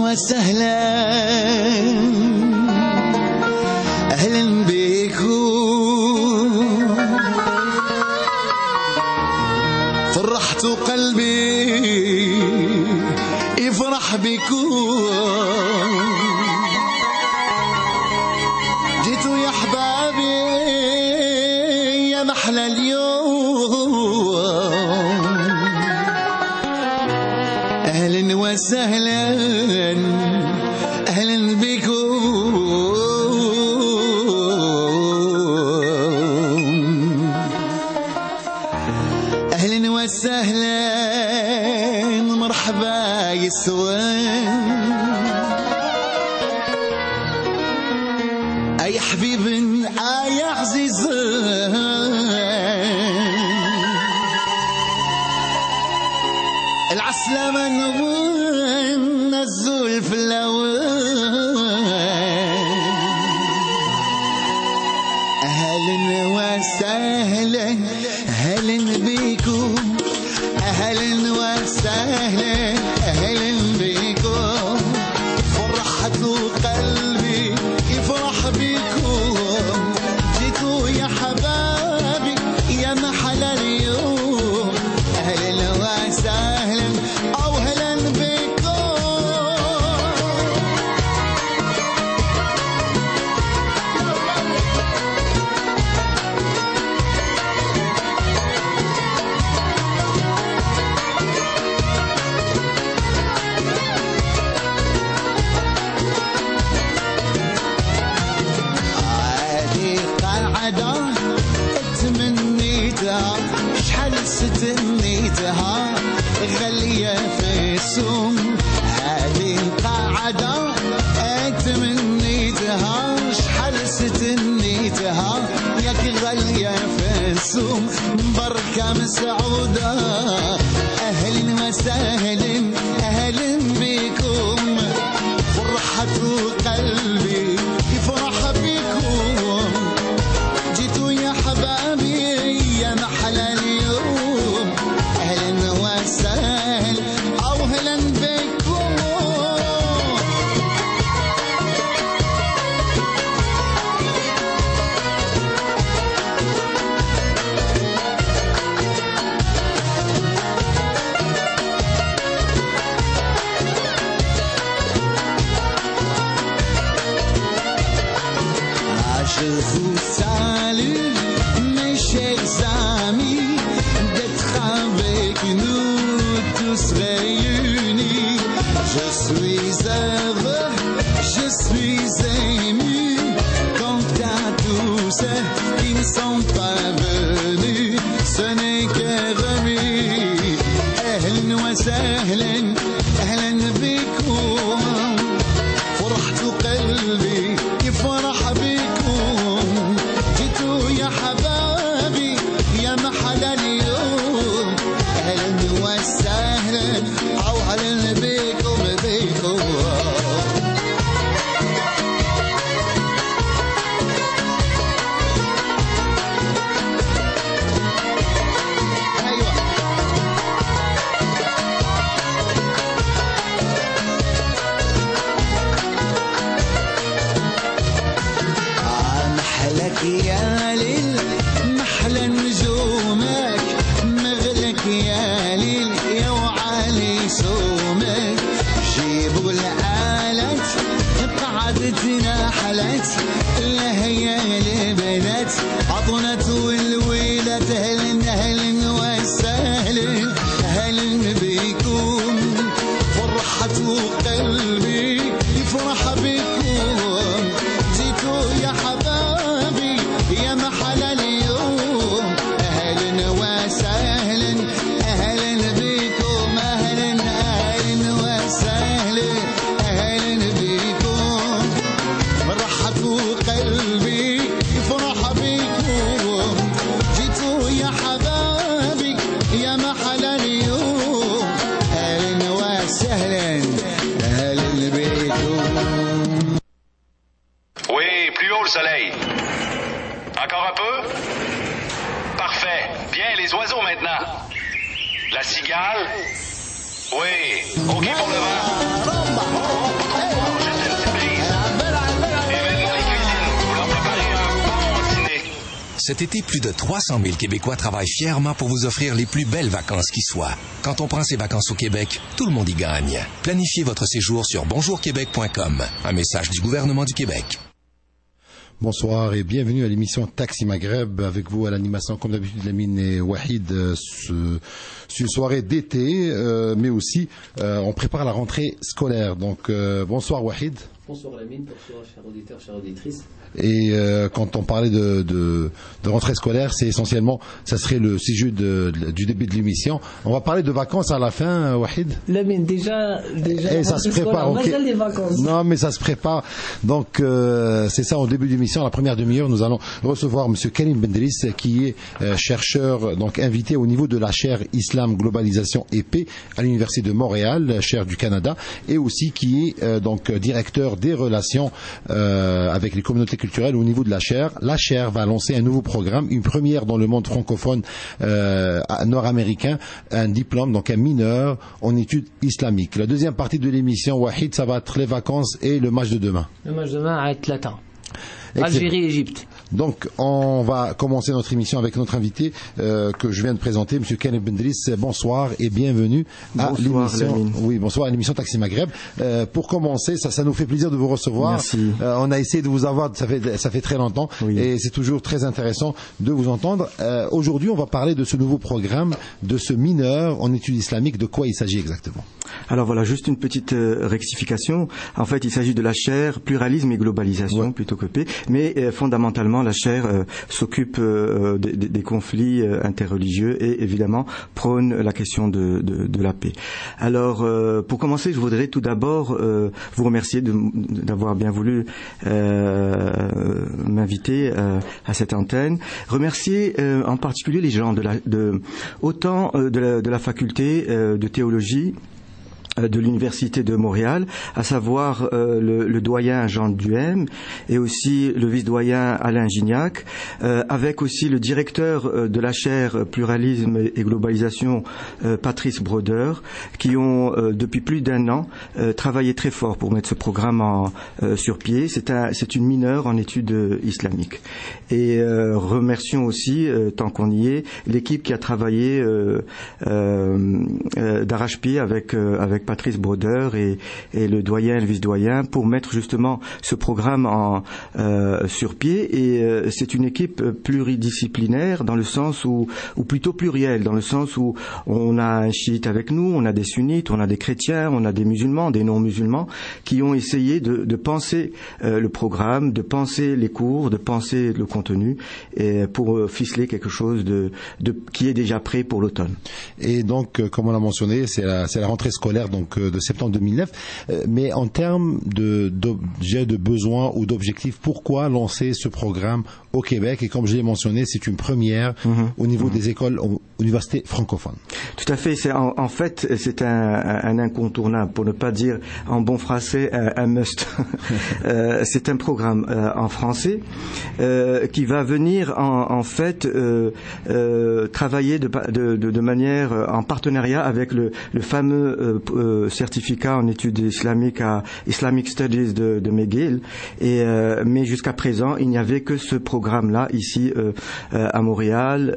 وسهلا أهلا بكم فرحت قلبي يفرح بكم جيتوا يا حبابي يا محلى اليوم أهلا وسهلا أهلا بكم أهلا وسهلا مرحبا يسوان أي حبيب أي عزيز العسلامة نزول في اللوان أهلا وسهلا أهلا بكم أهلا وسهلا أهلا بكم فرحت قلبي يفرح بكم جيتوا يا حبابي يا محلى اليوم أهلا وسهلا أو أهلا بكم تمنيتها شحال ستنيتها غالية في السوم هذه القاعدة تمنيتها شحال ستنيتها ياك غالية في السوم بركة مسعودة أهلا وسهلا أهلا بكم فرحة قلبي يفرح بكم جيتوا يا حبابي يا محلى اليوم أهلا وسهلا أو أهلا بكم Je vous salue, mes chers amis, d'être avec nous tous réunis. Je suis heureux, je suis ému, quant à tous ceux qui ne sont pas venus, ce n'est que remis. أهلا وسهلا أهلا بكم فرحت قلبي يفرح بكم جيتوا يا حبابي يا محلى اليوم أهلا وسهلا أو أهلا بكم بكم يا ليل محلى نجومك مغلك يا ليل يا وعلي سومك جيبوا الآلات قعدتنا حلت اللهيالي بنات عطنت والويلات أهلا أهلا وسهلا أهلا بكم فرحت قلبي يفرح بكم جيتوا يا حبابي يا محلى اليوم أهلا وسهلا أهلا بكم أهلا أهلا وسهلا أهلا بكم فرحتوا قلبي يفرح بكم جيتوا يا حبابي يا محلى اليوم أهلا وسهلا أهلا بكم. Oui, plus haut le soleil. Encore un peu? Parfait. Bien, les oiseaux maintenant. La cigale? Oui. OK pour le vent. Cet été, plus de 300 000 Québécois travaillent fièrement pour vous offrir les plus belles vacances qui soient. Quand on prend ses vacances au Québec, tout le monde y gagne. Planifiez votre séjour sur bonjourquebec.com. Un message du gouvernement du Québec. Bonsoir et bienvenue à l'émission Taxi Maghreb. Avec vous à l'animation, comme d'habitude, Lamine et Wahid, c'est une soirée d'été, mais aussi on prépare la rentrée scolaire. Donc bonsoir Wahid. Bonsoir Lamine, bonsoir chers auditeurs, chères auditrices. Et quand on parlait de rentrée scolaire, c'est essentiellement, ça serait le sujet du début de l'émission. On va parler de vacances à la fin, Wahid. Lamine, déjà et ça se prépare. Okay. Les vacances. Non, mais ça se prépare. Donc c'est ça, au début de l'émission, la première demi-heure, nous allons recevoir Monsieur Karim Bendris, qui est chercheur, donc invité au niveau de la chaire Islam, Globalisation et Paix à l'Université de Montréal, chaire du Canada, et aussi qui est donc directeur des relations avec les communautés culturelles au niveau de la chaire. La chaire va lancer un nouveau programme, une première dans le monde francophone nord-américain, un diplôme, donc un mineur en études islamiques. La deuxième partie de l'émission, Wahid, ça va être les vacances et le match de demain. Le match de demain à Tlata. Algérie-Égypte. Donc, on va commencer notre émission avec notre invité que je viens de présenter, M. Karim Bendris. Bonsoir et bienvenue à l'émission. Oui, bonsoir à l'émission Taxi Maghreb. Pour commencer, ça nous fait plaisir de vous recevoir. Merci. On a essayé de vous avoir, ça fait très longtemps, oui. Et c'est toujours très intéressant de vous entendre. Aujourd'hui, on va parler de ce nouveau programme, de ce mineur en études islamiques. De quoi il s'agit exactement? Alors voilà, juste une petite rectification. En fait, il s'agit de la chaire pluralisme et globalisation plutôt que paix, mais fondamentalement la chaire s'occupe des conflits interreligieux et évidemment prône la question de la paix. Alors pour commencer, je voudrais tout d'abord vous remercier d'avoir bien voulu m'inviter à cette antenne. Remercier en particulier les gens de la faculté de théologie de l'Université de Montréal, à savoir le doyen Jean Duhem et aussi le vice-doyen Alain Gignac, avec aussi le directeur de la chaire Pluralisme et Globalisation, Patrice Broder, qui ont depuis plus d'1 an travaillé très fort pour mettre ce programme sur pied. C'est une mineure en études islamiques. Et remercions aussi, tant qu'on y est, l'équipe qui a travaillé d'arrache-pied avec Patrice Broder et le doyen et le vice-doyen pour mettre justement ce programme sur pied. Et c'est une équipe pluridisciplinaire dans le sens ou plutôt plurielle, dans le sens où on a un chiite avec nous, on a des sunnites, on a des chrétiens, on a des musulmans, des non-musulmans qui ont essayé de penser le programme, de penser les cours, de penser le contenu et pour ficeler quelque chose qui est déjà prêt pour l'automne. Et donc, comme on l'a mentionné, c'est la rentrée scolaire donc de septembre 2009. Mais en termes de besoins ou d'objectifs, pourquoi lancer ce programme au Québec? Et comme je l'ai mentionné, c'est une première au niveau des écoles, universités francophones. Tout à fait. En fait, c'est un incontournable, pour ne pas dire en bon français un must. C'est un programme en français qui va venir en fait travailler de manière en partenariat avec le fameux certificat en études islamiques à Islamic Studies de McGill. Mais jusqu'à présent, il n'y avait que ce programme-là ici à Montréal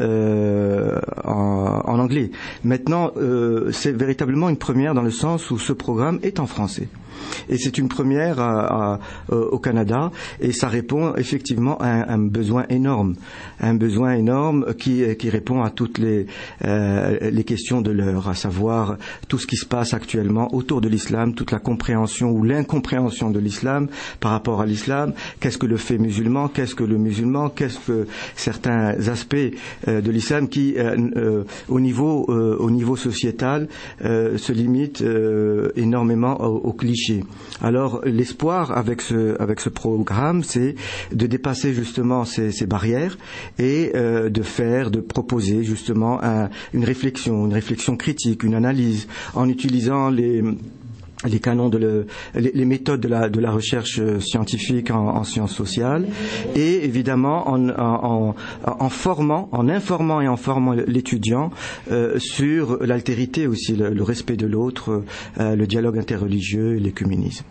en anglais. Maintenant, c'est véritablement une première dans le sens où ce programme est en français. Et c'est une première au Canada, et ça répond effectivement à un besoin énorme qui répond à toutes les questions de l'heure, à savoir tout ce qui se passe actuellement autour de l'islam, toute la compréhension ou l'incompréhension de l'islam par rapport à l'islam. Qu'est-ce que le fait musulman? Qu'est-ce que le musulman? Qu'est-ce que certains aspects de l'islam qui, au niveau sociétal, se limitent énormément aux clichés. Alors l'espoir avec ce programme, c'est de dépasser justement ces barrières et de proposer justement une réflexion critique, une analyse en utilisant les canons les méthodes de la recherche scientifique en sciences sociales, et évidemment en informant et en formant l'étudiant sur l'altérité aussi, le respect de l'autre, le dialogue interreligieux et l'écuménisme.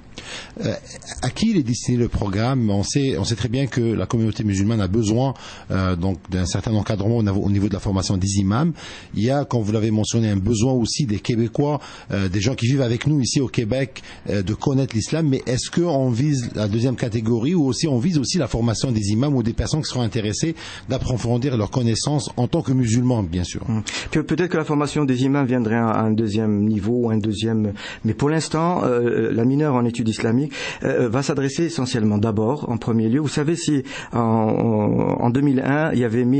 À qui il est destiné le programme? On sait très bien que la communauté musulmane a besoin donc d'un certain encadrement au niveau de la formation des imams. Il y a, comme vous l'avez mentionné, un besoin aussi des Québécois, des gens qui vivent avec nous ici au Québec, de connaître l'islam. Mais est-ce qu'on vise la deuxième catégorie, ou aussi on vise aussi la formation des imams ou des personnes qui seront intéressées d'approfondir leurs connaissances en tant que musulmans, bien sûr? Peut-être que la formation des imams viendrait à un deuxième niveau, ou un deuxième. Mais pour l'instant, la mineure en études islamiques va s'adresser essentiellement d'abord, en premier lieu. Vous savez, si en 2001, il y avait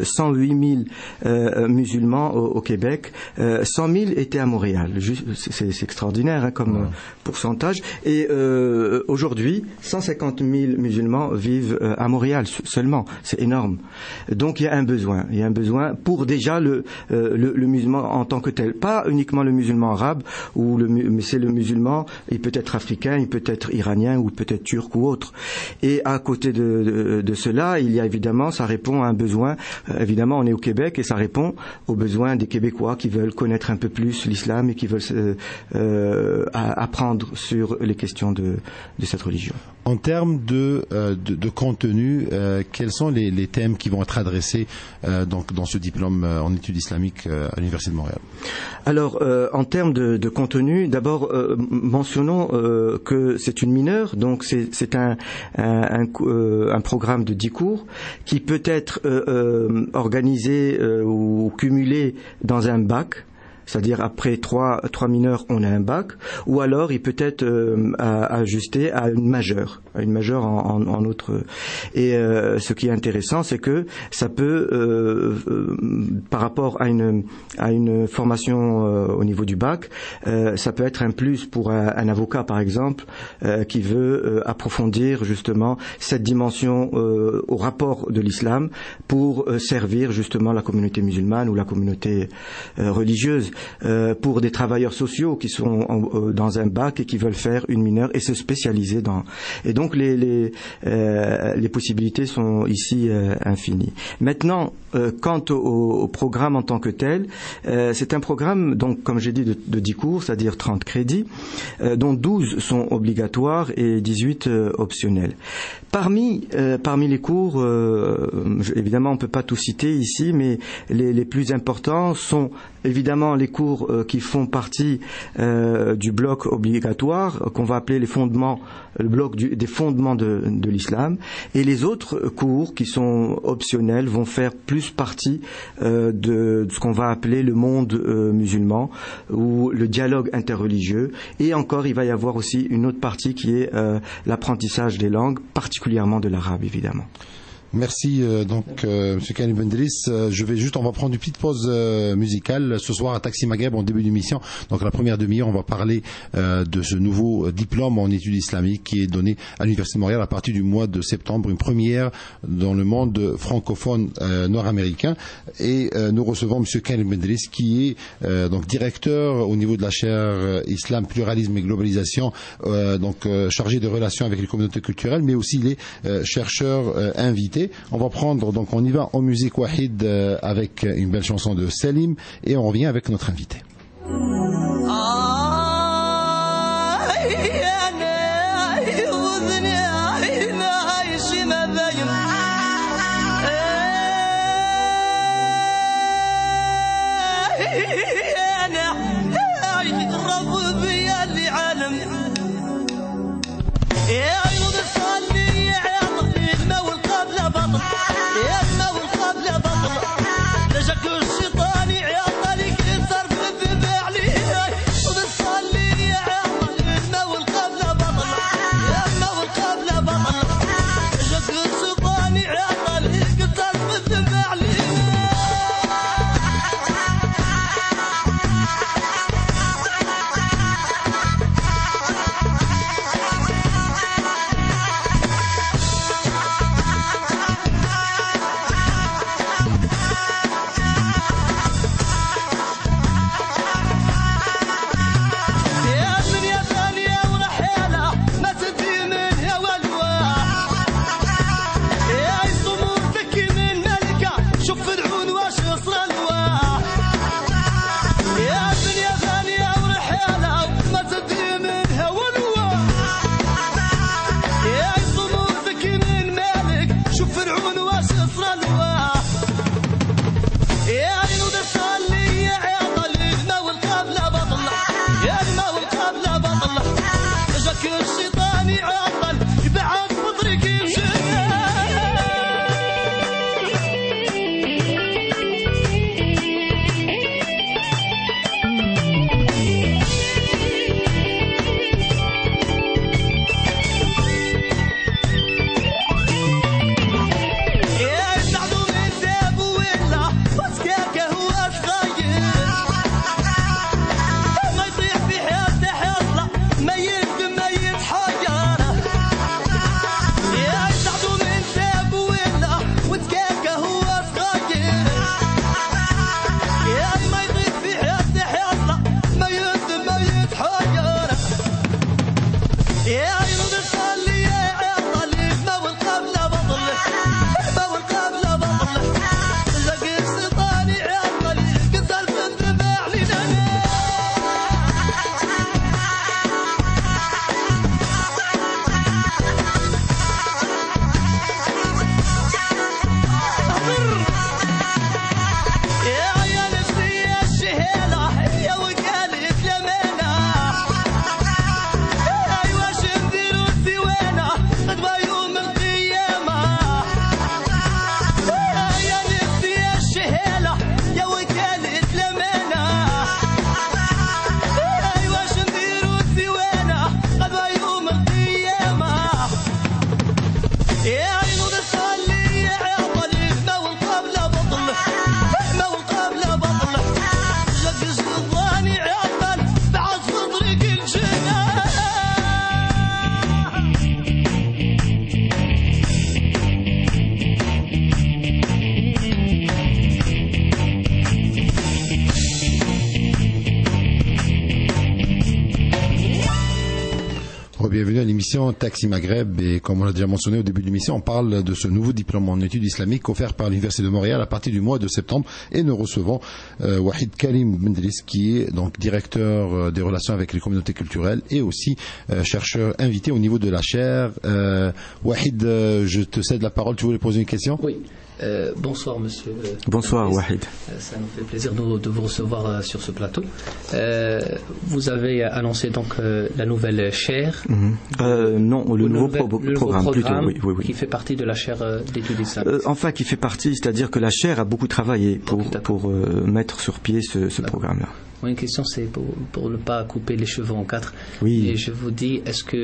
108 000 musulmans au Québec, 100 000 étaient à Montréal. C'est extraordinaire comme pourcentage. Et aujourd'hui, 150 000 musulmans vivent à Montréal seulement. C'est énorme. Donc il y a un besoin. Il y a un besoin pour déjà le musulman en tant que tel. Pas uniquement le musulman arabe, mais c'est le musulman, il peut être africain, il peut être iranien ou peut-être turc ou autre. Et à côté de cela, il y a évidemment, ça répond à un besoin. Évidemment, on est au Québec et ça répond aux besoins des Québécois qui veulent connaître un peu plus l'islam et qui veulent apprendre sur les questions de cette religion. En termes de contenu, quels sont les thèmes qui vont être adressés donc dans ce diplôme en études islamiques à l'Université de Montréal? Alors, en termes de contenu, d'abord mentionnons que c'est une mineure, donc c'est un programme de 10 cours qui peut être organisé ou cumulé dans un bac. C'est-à-dire après trois mineurs, on a un bac, ou alors il peut être ajusté à une majeure en autre. Et ce qui est intéressant, c'est que ça peut, par rapport à une formation au niveau du bac, ça peut être un plus pour un avocat, par exemple, qui veut approfondir justement cette dimension au rapport de l'islam pour servir justement la communauté musulmane ou la communauté religieuse. Pour des travailleurs sociaux qui sont dans un bac et qui veulent faire une mineure et se spécialiser dans. Et donc les possibilités sont ici infinies. Maintenant, quant au programme en tant que tel, c'est un programme, donc comme j'ai dit, de 10 cours, c'est-à-dire 30 crédits, dont 12 sont obligatoires et 18 optionnels. Parmi les cours, évidemment on ne peut pas tout citer ici, mais les plus importants sont évidemment les cours qui font partie du bloc obligatoire, qu'on va appeler le bloc des fondements de l'islam, et les autres cours qui sont optionnels vont faire plus partie de ce qu'on va appeler le monde musulman ou le dialogue interreligieux, et encore il va y avoir aussi une autre partie qui est l'apprentissage des langues, particulièrement de l'arabe évidemment. Merci Monsieur Karim Bendriss. On va prendre une petite pause musicale ce soir à Taxi Maghreb en début d'émission. Donc la première demi-heure, on va parler de ce nouveau diplôme en études islamiques qui est donné à l'Université de Montréal à partir du mois de septembre, une première dans le monde francophone nord-américain. Et nous recevons Monsieur Karim Bendriss qui est donc directeur au niveau de la chaire Islam, pluralisme et globalisation, chargé de relations avec les communautés culturelles, mais aussi il est chercheur invité. On y va en musique Wahid avec une belle chanson de Salim et on revient avec notre invité. الشيطان يعطلك الصرف الذبح لي Bienvenue à l'émission Taxi Maghreb et comme on l'a déjà mentionné au début de l'émission, on parle de ce nouveau diplôme en études islamiques offert par l'Université de Montréal à partir du mois de septembre et nous recevons Wahid Karim Bendriss qui est donc directeur des relations avec les communautés culturelles et aussi chercheur invité au niveau de la chaire. Wahid, je te cède la parole, tu voulais poser une question? Oui. Bonsoir monsieur. Bonsoir Wahid. Ça nous fait plaisir de vous recevoir sur ce plateau. Vous avez annoncé donc la nouvelle chaire. Non, le nouveau programme plutôt, oui. Qui fait partie de la chaire d'études islamiques. Enfin, qui fait partie, c'est-à-dire que la chaire a beaucoup travaillé pour mettre sur pied ce programme-là. Une question, c'est pour ne pas couper les cheveux en quatre. Oui. Et je vous dis, est-ce que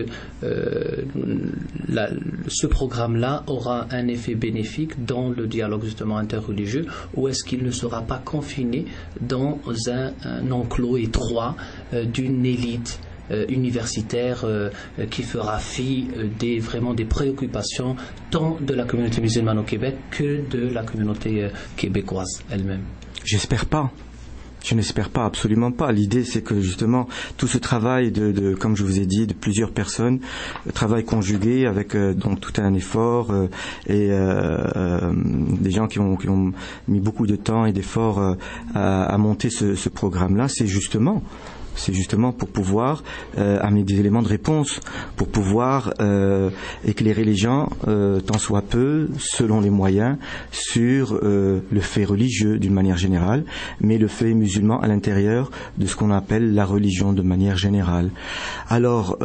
ce programme-là aura un effet bénéfique dans le dialogue justement interreligieux, ou est-ce qu'il ne sera pas confiné dans un enclos étroit d'une élite universitaire qui fera fi vraiment des préoccupations tant de la communauté musulmane au Québec que de la communauté québécoise elle-même? J'espère pas. Je n'espère pas, absolument pas. L'idée, c'est que justement, tout ce travail comme je vous ai dit, de plusieurs personnes, travail conjugué avec donc tout un effort et des gens qui ont mis beaucoup de temps et d'efforts à monter ce programme-là, c'est justement pour pouvoir amener des éléments de réponse, pour pouvoir éclairer les gens, tant soit peu, selon les moyens, sur le fait religieux d'une manière générale, mais le fait musulman à l'intérieur de ce qu'on appelle la religion de manière générale. Alors,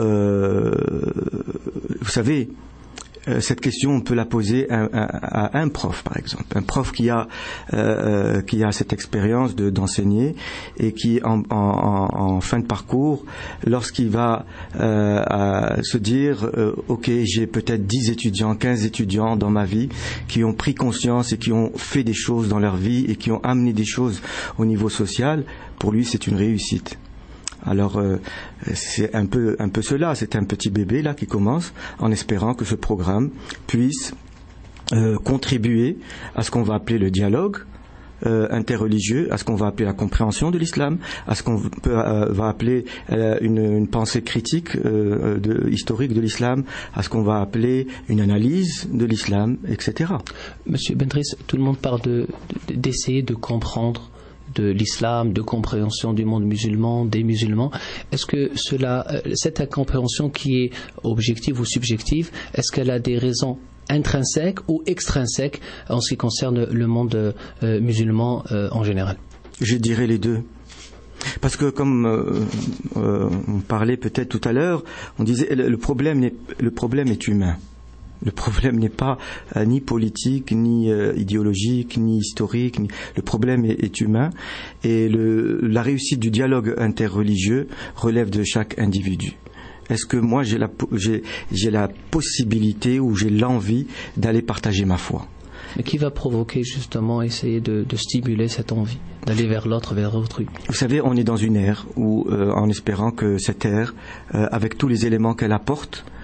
vous savez, cette question, on peut la poser à un prof, par exemple, un prof qui a cette expérience d'enseigner et qui, en fin de parcours, lorsqu'il va se dire, ok, j'ai peut-être 10 étudiants, 15 étudiants dans ma vie qui ont pris conscience et qui ont fait des choses dans leur vie et qui ont amené des choses au niveau social, pour lui, c'est une réussite. Alors c'est un peu cela, c'est un petit bébé là qui commence en espérant que ce programme puisse contribuer à ce qu'on va appeler le dialogue interreligieux, à ce qu'on va appeler la compréhension de l'islam, à ce qu'on va appeler une pensée critique historique de l'islam, à ce qu'on va appeler une analyse de l'islam, etc. Monsieur Bendriss, tout le monde parle d'essayer de comprendre de l'islam, de compréhension du monde musulman, des musulmans. Est-ce que cette incompréhension qui est objective ou subjective, est-ce qu'elle a des raisons intrinsèques ou extrinsèques en ce qui concerne le monde musulman en général? Je dirais les deux. Parce que comme on parlait peut-être tout à l'heure, on disait le problème est humain. Le problème n'est pas ni politique, ni idéologique, ni historique. Le problème est humain. Et la réussite du dialogue interreligieux relève de chaque individu. Est-ce que moi j'ai la possibilité ou j'ai l'envie d'aller partager ma foi? Mais qui va provoquer justement, essayer de stimuler cette envie, d'aller vers l'autre, vers autrui? Vous savez, on est dans une ère où, en espérant que cette ère, avec tous les éléments qu'elle apporte,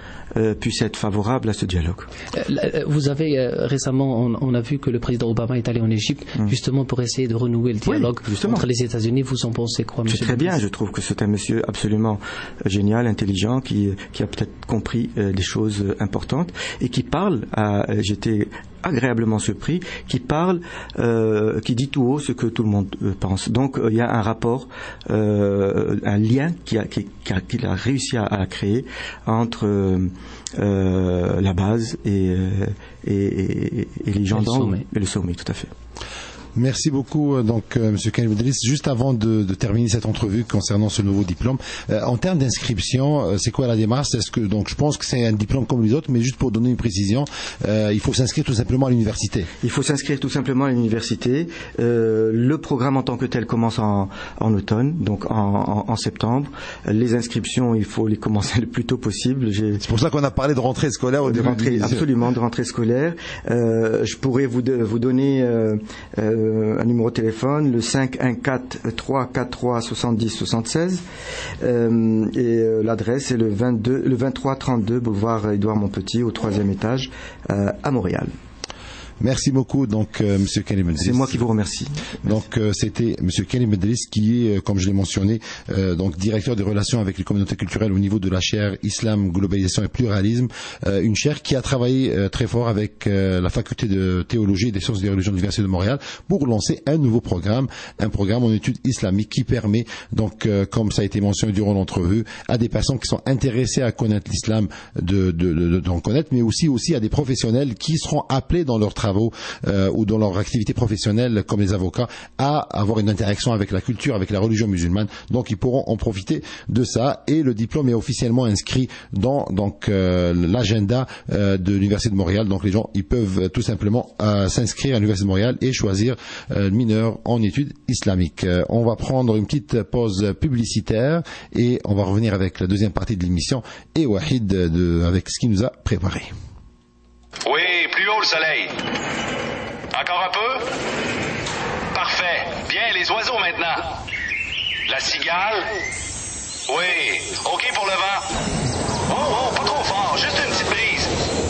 puisse être favorable à ce dialogue. Vous avez récemment, on a vu que le président Obama est allé en Égypte justement pour essayer de renouer le dialogue entre les États-Unis. Vous en pensez quoi, monsieur? C'est très bien. Je trouve que c'est un monsieur absolument génial, intelligent, qui a peut-être compris des choses importantes et qui parle. J'étais agréablement surpris, qui dit tout haut ce que tout le monde pense. Donc il y a un rapport, un lien qu'il a réussi à créer entre la base et les gens et le sommet, tout à fait. Merci beaucoup, donc, Monsieur Karim Bendriss. Juste avant de terminer cette entrevue concernant ce nouveau diplôme, en termes d'inscription, c'est quoi la démarche? Est-ce que, donc, je pense que c'est un diplôme comme les autres, mais juste pour donner une précision, il faut s'inscrire tout simplement à l'université. Il faut s'inscrire tout simplement à l'université. Le programme en tant que tel commence en automne, donc en septembre. Les inscriptions, il faut les commencer le plus tôt possible. C'est pour ça qu'on a parlé de rentrée scolaire au début. Absolument, de rentrée scolaire. Je pourrais vous donner un numéro de téléphone, le 514-343-70-76, et l'adresse est le 2332 boulevard Édouard Montpetit, au 3e étage, à Montréal. Merci beaucoup, donc, Monsieur Karim Bendriss. C'est moi qui vous remercie. Donc, c'était Monsieur Karim Bendriss qui est, comme je l'ai mentionné, donc directeur des relations avec les communautés culturelles au niveau de la chaire Islam, Globalisation et Pluralisme, une chaire qui a travaillé très fort avec la faculté de théologie et des sciences des religions de l'Université de Montréal pour lancer un nouveau programme, un programme en études islamiques qui permet, donc, comme ça a été mentionné durant l'entrevue, à des personnes qui sont intéressées à connaître l'islam d'en connaître, mais aussi à des professionnels qui seront appelés dans leur travail ou dans leur activité professionnelle comme les avocats à avoir une interaction avec la culture, avec la religion musulmane. Donc ils pourront en profiter de ça et le diplôme est officiellement inscrit dans l'agenda de l'Université de Montréal. Donc les gens ils peuvent tout simplement s'inscrire à l'Université de Montréal et choisir mineur en études islamiques. On va prendre une petite pause publicitaire et on va revenir avec la deuxième partie de l'émission et Wahid avec ce qu'il nous a préparé. Oui, plus haut le soleil. Encore un peu? Parfait. Bien, les oiseaux maintenant. La cigale? Oui. OK pour le vent. Oh, pas trop fort, juste une petite brise.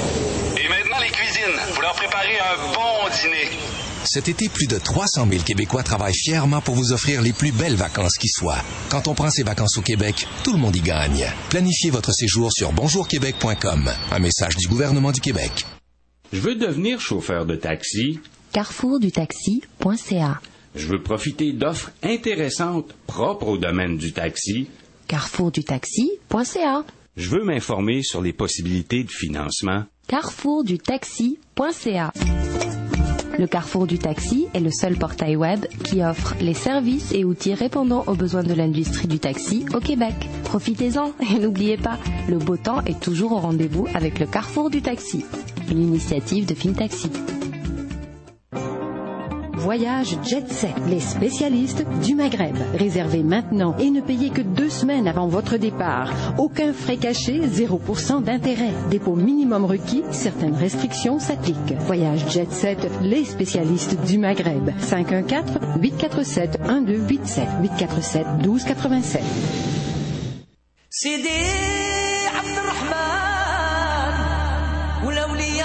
Et maintenant les cuisines. Vous leur préparez un bon dîner. Cet été, plus de 300 000 Québécois travaillent fièrement pour vous offrir les plus belles vacances qui soient. Quand on prend ses vacances au Québec, tout le monde y gagne. Planifiez votre séjour sur bonjourquebec.com. Un message du gouvernement du Québec. Je veux devenir chauffeur de taxi. carrefourdutaxi.ca. Je veux profiter d'offres intéressantes propres au domaine du taxi. carrefourdutaxi.ca. Je veux m'informer sur les possibilités de financement. carrefourdutaxi.ca. Le Carrefour du Taxi est le seul portail web qui offre les services et outils répondant aux besoins de l'industrie du taxi au Québec. Profitez-en et n'oubliez pas, le beau temps est toujours au rendez-vous avec le Carrefour du Taxi, une initiative de FinTaxi. Voyage Jet Set, les spécialistes du Maghreb. Réservez maintenant et ne payez que 2 semaines avant votre départ. Aucun frais cachés, 0% d'intérêt. Dépôt minimum requis, certaines restrictions s'appliquent. Voyage Jet Set, les spécialistes du Maghreb. 514-847-1287, 847-1287. Sidi Abdurrahman ou l'awliya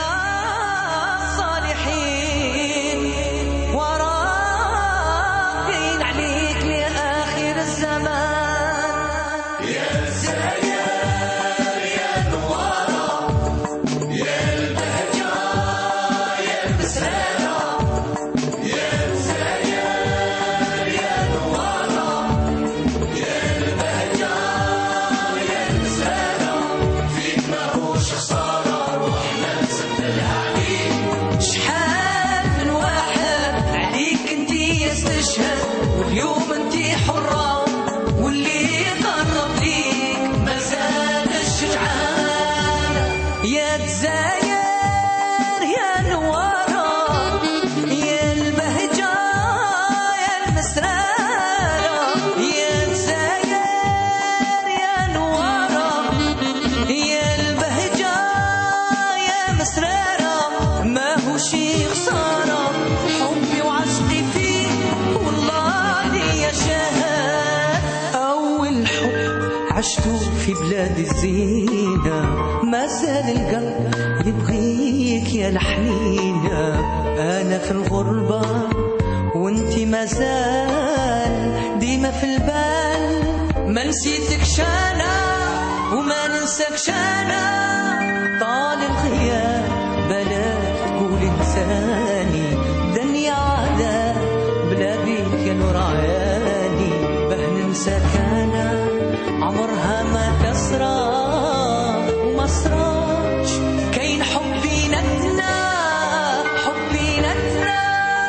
عشت في بلاد الزينة وما زال القلب يبغيك يا الحنينة أنا في الغربة وانتي ما زال ديما في البال ما نسيتك شانا وما ننساك شانا طال الغياب بلاك تقول انساني دنيا عذاب بلا بيك يا نور عياني به ننساك انا عمرها ما تسرى وما سراج كاين حبي نتنا حبي نتنا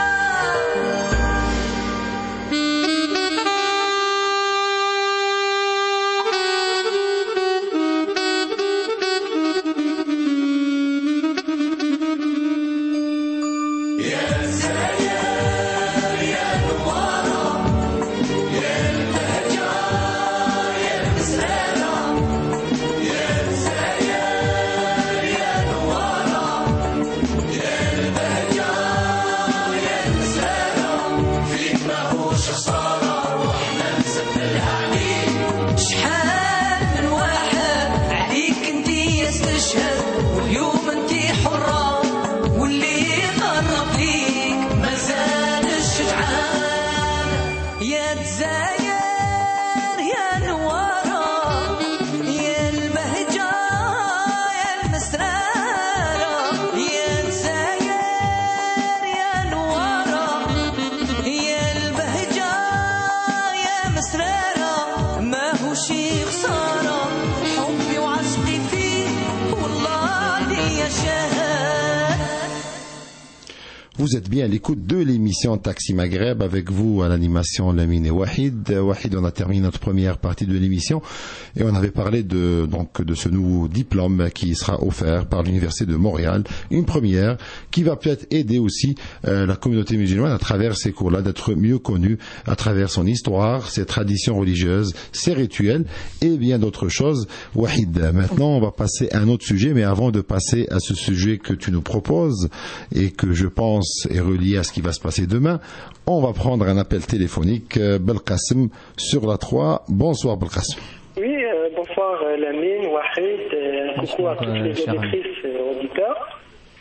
Vous êtes bien à l'écoute de l'émission Taxi Maghreb avec vous à l'animation Lamine et Wahid. Wahid, on a terminé notre première partie de l'émission et on avait parlé de ce nouveau diplôme qui sera offert par l'Université de Montréal. Une première qui va peut-être aider aussi la communauté musulmane à travers ces cours-là d'être mieux connue à travers son histoire, ses traditions religieuses, ses rituels et bien d'autres choses. Wahid, maintenant on va passer à un autre sujet, mais avant de passer à ce sujet que tu nous proposes et que je pense est relié à ce qui va se passer demain, on va prendre un appel téléphonique. Belkacem sur la 3. Bonsoir Belkacem. Oui, bonsoir Lamine, Wahid, coucou à toutes les auditrices et auditeurs.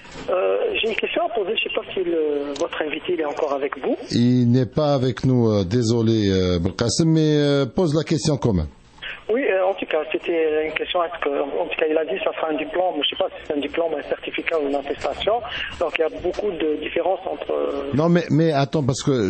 J'ai une question à poser, je ne sais pas si votre invité il est encore avec vous. Il n'est pas avec nous, désolé Belkacem, mais pose la question quand même. Oui, en tout cas, c'était une question. En tout cas, il a dit que ça sera un diplôme. Je ne sais pas si c'est un diplôme, un certificat ou une attestation. Donc, il y a beaucoup de différences entre. Non, mais attends, parce que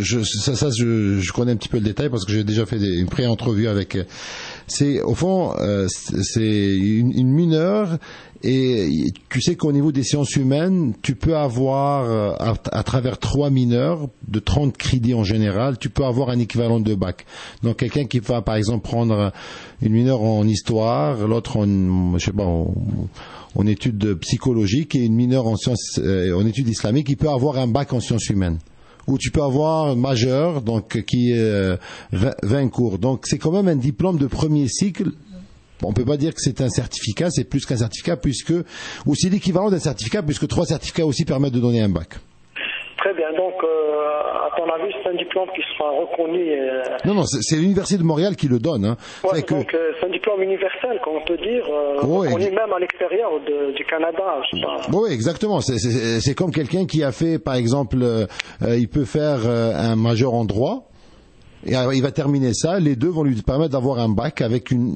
je connais un petit peu le détail parce que j'ai déjà fait une pré-entrevue avec. C'est au fond, c'est une mineure. Et tu sais qu'au niveau des sciences humaines, tu peux avoir, à travers 3 mineurs, de 30 crédits en général, tu peux avoir un équivalent de bac. Donc quelqu'un qui va par exemple prendre une mineure en histoire, l'autre en, je sais pas, en études psychologiques et une mineure en sciences, en études islamiques, il peut avoir un bac en sciences humaines. Ou tu peux avoir un majeur, donc qui est 20 cours. Donc c'est quand même un diplôme de premier cycle. On ne peut pas dire que c'est un certificat, c'est plus qu'un certificat, ou c'est l'équivalent d'un certificat, puisque 3 certificats aussi permettent de donner un bac. Très bien, donc à ton avis, c'est un diplôme qui sera reconnu. Non, c'est l'Université de Montréal qui le donne. Hein. Ouais, donc c'est un diplôme universel, comme on peut dire, reconnu même à l'extérieur du Canada. Je sais pas. Oui, exactement. C'est comme quelqu'un qui a fait, par exemple, il peut faire un major en droit. Et il va terminer ça. Les deux vont lui permettre d'avoir un bac avec une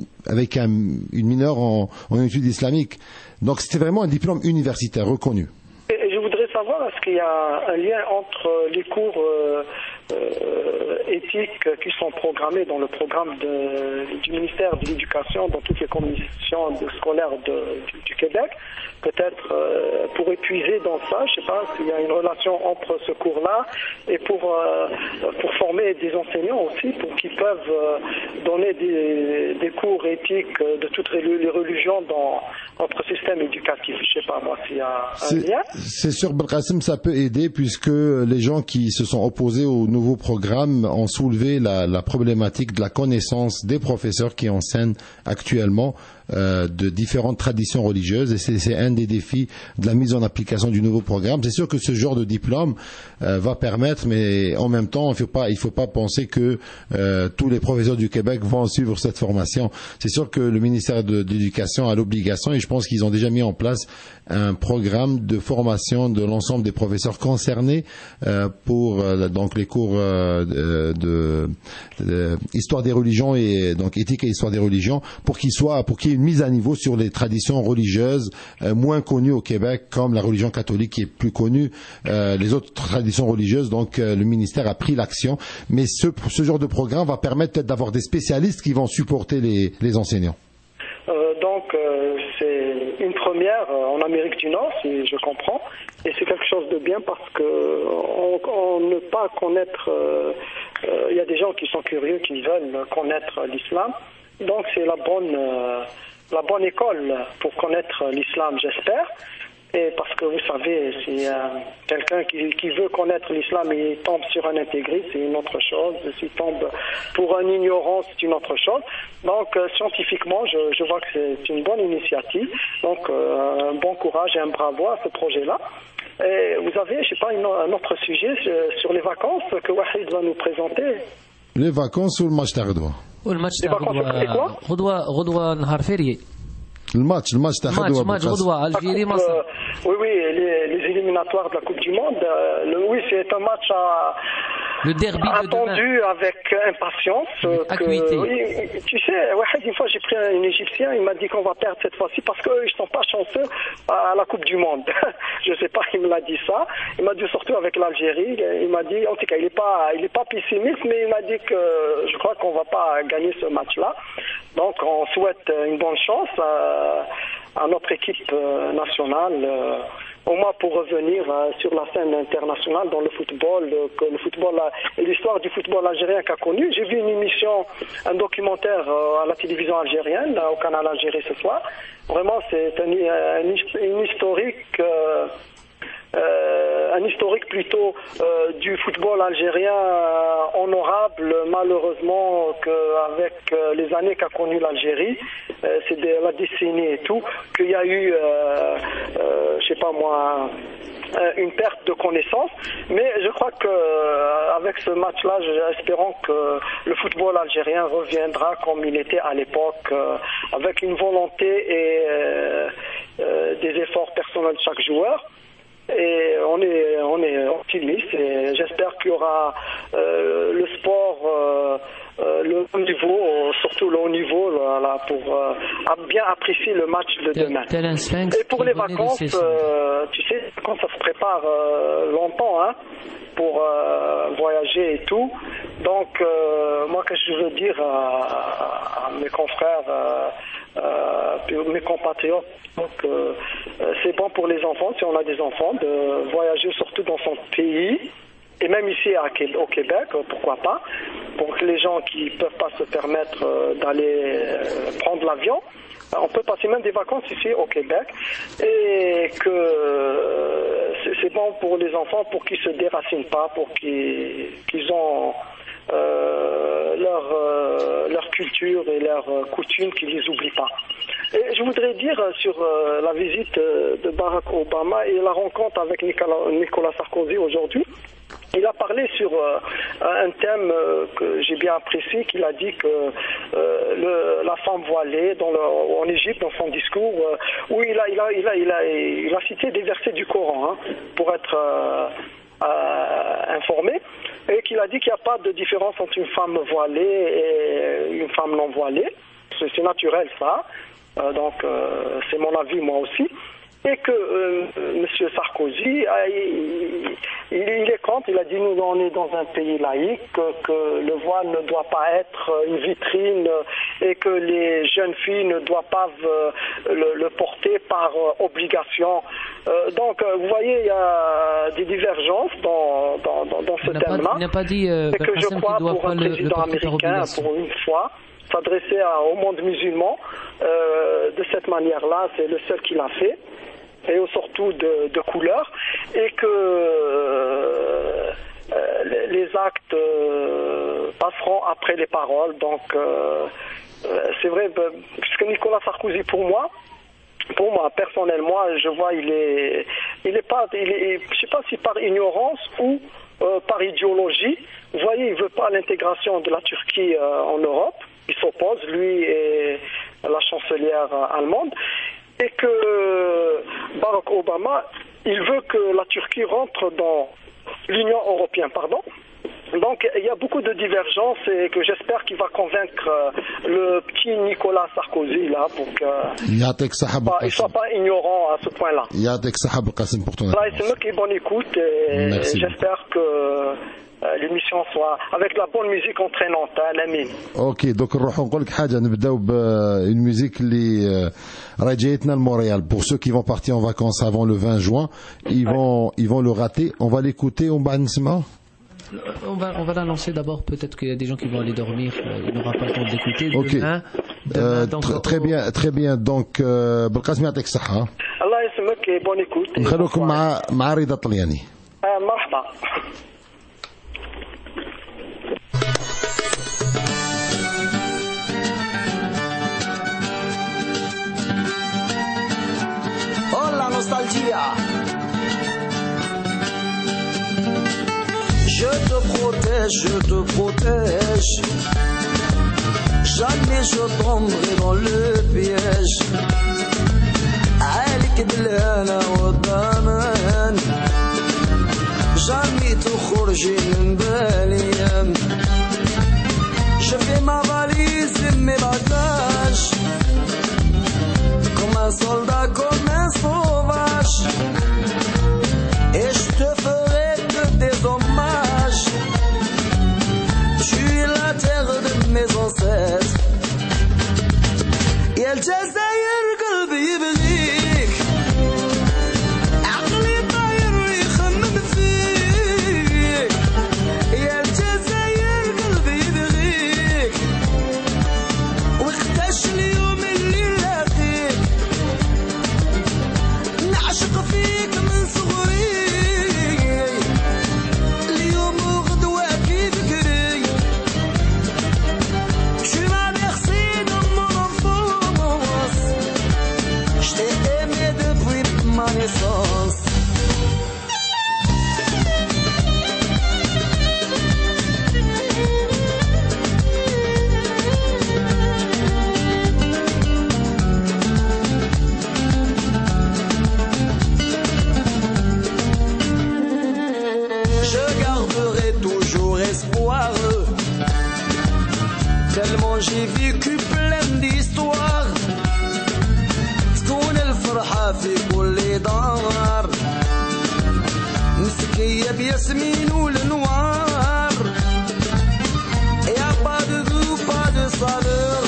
mineure en études islamiques. Donc c'était vraiment un diplôme universitaire reconnu. Et je voudrais savoir, est-ce qu'il y a un lien entre les cours éthiques qui sont programmés dans le programme du ministère de l'Éducation, dans toutes les commissions scolaires du Québec, peut-être pour épuiser dans ça, je ne sais pas s'il y a une relation entre ce cours-là et pour former des enseignants aussi, pour qu'ils peuvent donner des cours éthiques de toutes les religions dans notre système éducatif. Je ne sais pas moi s'il y a un lien. C'est sûr, Belkacem, ça peut aider puisque les gens qui se sont opposés au nouveau programme ont soulevé la problématique de la connaissance des professeurs qui enseignent actuellement de différentes traditions religieuses, et c'est un des défis de la mise en application du nouveau programme. C'est sûr que ce genre de diplôme va permettre, mais en même temps, il faut pas penser que tous les professeurs du Québec vont suivre cette formation. C'est sûr que le ministère de l'Éducation a l'obligation, et je pense qu'ils ont déjà mis en place un programme de formation de l'ensemble des professeurs concernés pour donc les cours de histoire des religions et donc éthique et histoire des religions, pour qu'il y ait une mise à niveau sur les traditions religieuses moins connues au Québec, comme la religion catholique qui est plus connue, les autres traditions religieuses. Donc le ministère a pris l'action, mais ce genre de programme va permettre peut-être d'avoir des spécialistes qui vont supporter les enseignants. C'est une première en Amérique du Nord, si je comprends, et c'est quelque chose de bien parce que on ne pas connaître, il y a des gens qui sont curieux, qui veulent connaître l'islam, donc c'est la bonne école pour connaître l'islam, j'espère. Et parce que vous savez, si quelqu'un qui veut connaître l'islam et il tombe sur un intégriste, c'est une autre chose. S'il tombe pour un ignorant, c'est une autre chose. Donc scientifiquement, je vois que c'est une bonne initiative. Donc un bon courage et un bravo à ce projet-là. Et vous avez, je sais pas, un autre sujet sur les vacances que Wahid va nous présenter. Les vacances ou le match تاع Les vacances, c'est quoi غدوة نهار فيري. الماتش تاع غدوة الجيري مصر. Oui, les éliminatoires de la Coupe du Monde. Oui, c'est un match le derby attendu avec impatience. Oui, tu sais, une fois j'ai pris un Égyptien, il m'a dit qu'on va perdre cette fois-ci parce qu'eux ils sont pas chanceux à la Coupe du Monde. Je sais pas, il me l'a dit ça. Il m'a dit surtout avec l'Algérie. Il m'a dit, en tout cas, il est pas pessimiste, mais il m'a dit que je crois qu'on va pas gagner ce match-là. Donc on souhaite une bonne chance à notre équipe nationale, au moins pour revenir sur la scène internationale dans le football, l'histoire du football algérien qu'a connu. J'ai vu une émission, un documentaire à la télévision algérienne, au canal Algérie ce soir. Vraiment, c'est une historique. Un historique plutôt du football algérien honorable, malheureusement qu'avec les années qu'a connu l'Algérie, c'est de la décennie et tout, qu'il y a eu, je sais pas moi, une perte de connaissance. Mais je crois que avec ce match-là, espérons que le football algérien reviendra comme il était à l'époque, avec une volonté et des efforts personnels de chaque joueur. Et on est optimiste et j'espère qu'il y aura le sport, le haut niveau, surtout le haut niveau, là, pour bien apprécier le match de demain. Et pour les vacances, tu sais, quand ça se prépare longtemps, hein, pour voyager et tout. Donc, moi, qu'est-ce que je veux dire à mes confrères, mes compatriotes, donc c'est bon pour les enfants, si on a des enfants, de voyager surtout dans son pays, et même ici au Québec, pourquoi pas, pour que les gens qui ne peuvent pas se permettre d'aller prendre l'avion, on peut passer même des vacances ici au Québec, et que c'est bon pour les enfants pour qu'ils se déracinent pas, pour qu'ils ont leur culture et leurs coutumes, qu'ils les oublient pas. Et je voudrais dire sur la visite de Barack Obama et la rencontre avec Nicolas Sarkozy aujourd'hui. Il a parlé sur un thème que j'ai bien apprécié, qu'il a dit que la femme voilée en Égypte, dans son discours, où il a cité des versets du Coran, hein, pour être informé, et qu'il a dit qu'il n'y a pas de différence entre une femme voilée et une femme non voilée. C'est naturel ça. Donc c'est mon avis moi aussi, et que M. Sarkozy il est contre. Il a dit nous on est dans un pays laïque, que le voile ne doit pas être une vitrine et que les jeunes filles ne doivent pas le porter par obligation. Donc vous voyez, il y a des divergences dans ce thème-là, et que je crois pour un président américain, pour une fois, s'adresser au monde musulman de cette manière-là, c'est le seul qui l'a fait, et surtout de couleur, et que les actes passeront après les paroles. Donc c'est vrai, puisque Nicolas Sarkozy, pour moi, personnellement, je vois, il est, je sais pas si par ignorance ou par idéologie. Vous voyez, il veut pas l'intégration de la Turquie en Europe. Il s'oppose, lui et la chancelière allemande, et que Barack Obama, il veut que la Turquie rentre dans l'Union européenne, pardon. Donc il y a beaucoup de divergences et que j'espère qu'il va convaincre le petit Nicolas Sarkozy là pour qu'il ne soit pas ignorant à ce point-là. Pour ton Là, c'est moi qui est bonne écoute et j'espère que l'émission soit avec la bonne musique entraînante. Amin. Ok, donc نروح نقول لك حاجه نبداو une musique اللي راهي جايتنا لمونريال. Pour ceux qui vont partir en vacances avant le 20 juin, ils vont le rater. On va l'écouter, on va نسمعه. On va l'annoncer d'abord. Peut-être qu'il y a des gens qui vont aller dormir. Il n'aura pas le temps d'écouter. Ok. Donc, très bien. Donc بالقاسم يعطيك الصحة. الله يسلمك. Bonne écoute. نخلوكم مع رضا طلياني. مرحبا. Oh la nostalgia. Je te protège. Jamais je tomberai dans le piège. عليك بالهنا والضمان. Jamais تخرجي من بالي. Je fais ma valise et mes bagages. Comme un soldat, comme un sauvage. Et je te ferai que des hommages. Je suis la terre de mes ancêtres. يا الجزائر قلبي يبغيك. عقلي طاير يخمم فيك. يا الجزائر قلبي يبغيك. واختاش اليوم اللي لاقيك. نعشق فيك من صغري. اليوم وغدوة في فكري. Je suis ma bercé dans mon enfance. Je t'ai aimé depuis ma naissance. Je garderai toujours espoir. Tellement j'ai vécu plein d'histoires. تكون الفرحة في كل دار. مسكية بياسمين والنوار. Y'a pas de goût, pas de saveur.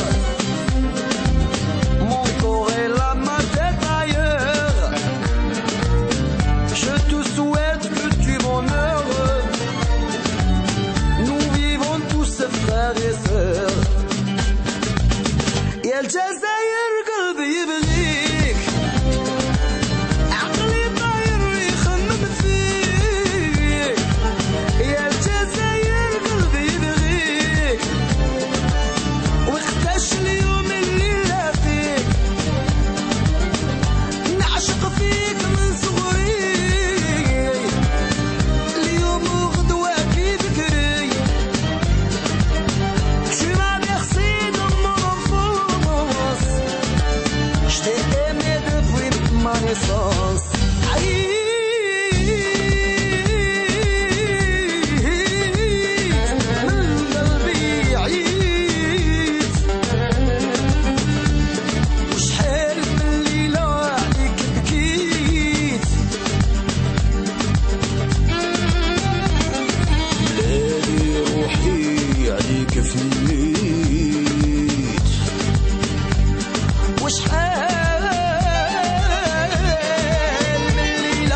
Mon corps est là, ma tête ailleurs. Je te souhaite que tu bonheur. Nous vivons tous frères et sœurs. يا الجزائر قلبي يبغيك. عقلي طاير يخمم فيك. يا الجزائر قلبي يبغيك. واختاش اليوم اللي لاقيك. نعشق فيك من صغري. اليوم وغدوة في فكري. Je suis ma bercé dans mon enfance. Je t'ai aimé depuis ma naissance. وشحال من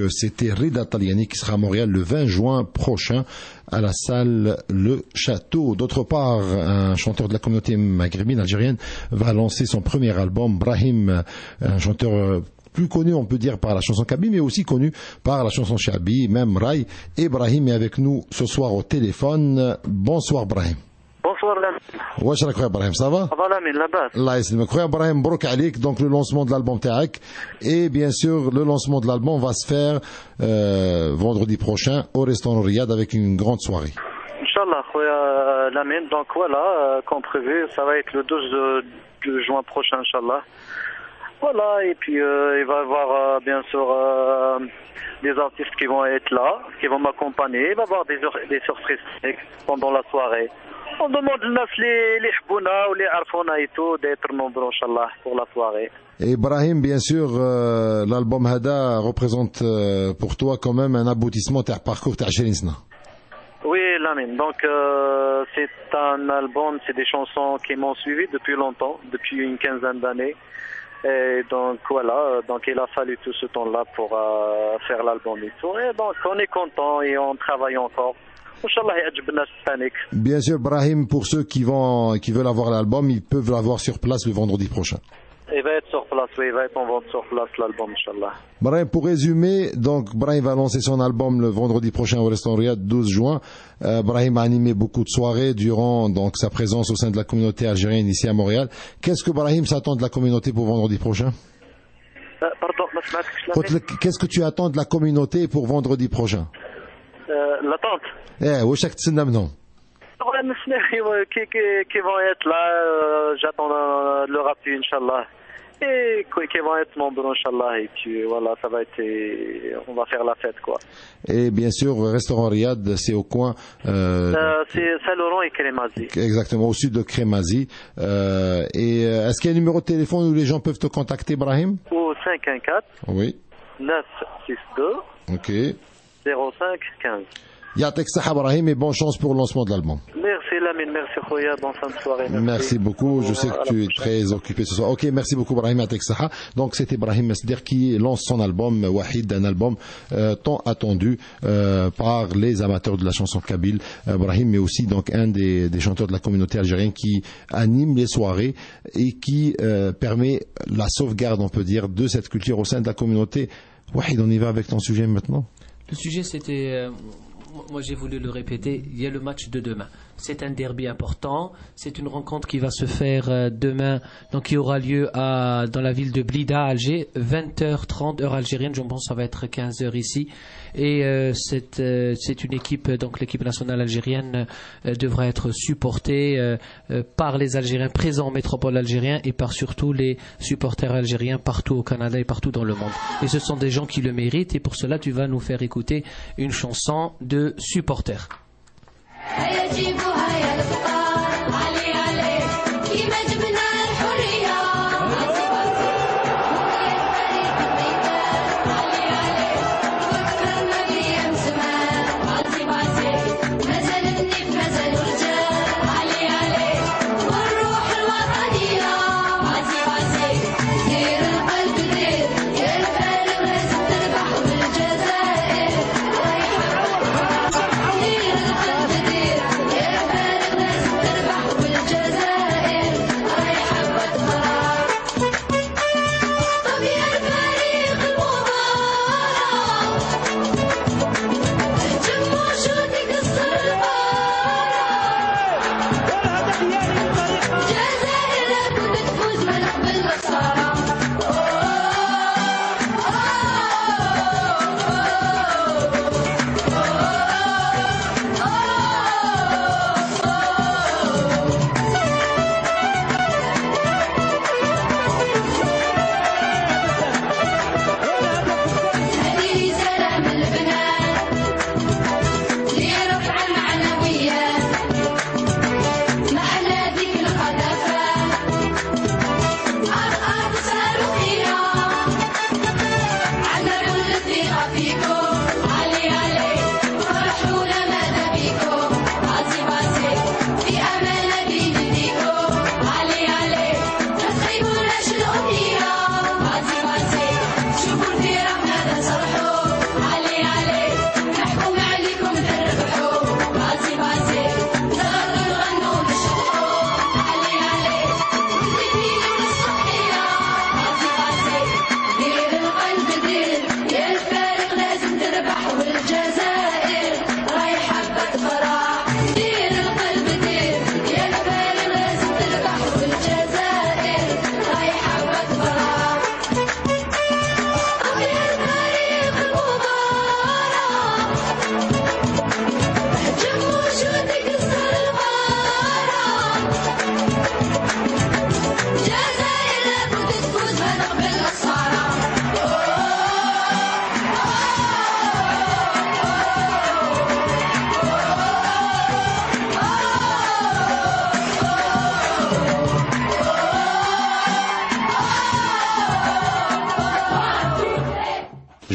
c'était Rida Taliani qui sera à Montréal le 20 juin prochain à la salle Le Château. D'autre part, un chanteur de la communauté maghrébine algérienne va lancer son premier album, Brahim, un chanteur plus connu, on peut dire, par la chanson Kaby, mais aussi connu par la chanson Chabi, même Rai. Et Brahim est avec nous ce soir au téléphone. Bonsoir Brahim. Bonsoir Lamine. واش راك خويا ابراهيم صافا؟ صافا لامين لاباس. الله يسلمك خويا ابراهيم مبروك عليك. Donc le lancement de l'album تاعك et bien sûr le lancement de l'album va se faire vendredi prochain au restaurant Riyad avec une grande soirée. Inch'Allah خويا Lamine. Donc voilà, comme prévu, ça va être le 12 juin prochain Inch'Allah. Voilà, et puis il va y avoir bien sûr des artistes qui vont être là, qui vont m'accompagner. Il va y avoir des surprises pendant la soirée. On demande les hbouna ou les arfouna et tout d'être nombreux Inch'Allah pour la soirée. Et Ibrahim, bien sûr, l'album Hada représente pour toi quand même un aboutissement de parcours de 20 سنة. Oui, Lamine. Donc c'est un album, c'est des chansons qui m'ont suivi depuis longtemps, depuis une quinzaine d'années. Et donc voilà, donc il a fallu tout ce temps-là pour faire l'album et tout. Et donc on est content et on travaille encore. Bien sûr, Brahim, pour ceux qui veulent avoir l'album, ils peuvent l'avoir sur place le vendredi prochain. Il va être sur place, oui, il va être en vente sur place l'album, Inch'Allah. Brahim, pour résumer, donc Brahim va lancer son album le vendredi prochain au restaurant Riyad, 12 juin. Brahim a animé beaucoup de soirées durant donc sa présence au sein de la communauté algérienne ici à Montréal. Qu'est-ce que Brahim s'attend de la communauté pour vendredi prochain? Pardon, qu'est-ce que tu attends de la communauté pour vendredi prochain? L'attente. واش راك تسنى منهم؟ qui vont être là, j'attends leur appui, Inch'Allah. Et qui vont être nombreux, Inch'Allah. Et puis voilà, ça va être, on va faire la fête, quoi. Et bien sûr, restaurant Riyad, c'est au coin. C'est Saint-Laurent et Crémazie. Exactement, au sud de Crémazie. Et est-ce qu'il y a un numéro de téléphone où les gens peuvent te contacter, Brahim? Au 514. Oui. 962. Ok. 05 15. Yatek Saha Brahim et bonne chance pour le lancement de l'album. Merci Lamine, merci Khoya, bonne fin de soirée. Merci beaucoup, je sais que tu es très occupé ce soir. Ok, merci beaucoup Brahim Yatek Saha. Donc c'était Brahim Mesder qui lance son album Wahid, un album tant attendu par les amateurs de la chanson kabyle. Brahim est aussi donc un des chanteurs de la communauté algérienne qui anime les soirées et qui permet la sauvegarde, on peut dire, de cette culture au sein de la communauté. Wahid, on y va avec ton sujet maintenant. Le sujet c'était... moi j'ai voulu le répéter, il y a le match de demain. C'est un derby important, c'est une rencontre qui va se faire demain, donc qui aura lieu dans la ville de Blida, Alger, 20h30 heure algérienne, je pense que ça va être 15h ici. Et c'est une équipe, donc l'équipe nationale algérienne devra être supportée par les Algériens présents en métropole algérienne et par surtout les supporters algériens partout au Canada et partout dans le monde. Et ce sont des gens qui le méritent et pour cela tu vas nous faire écouter une chanson de supporters.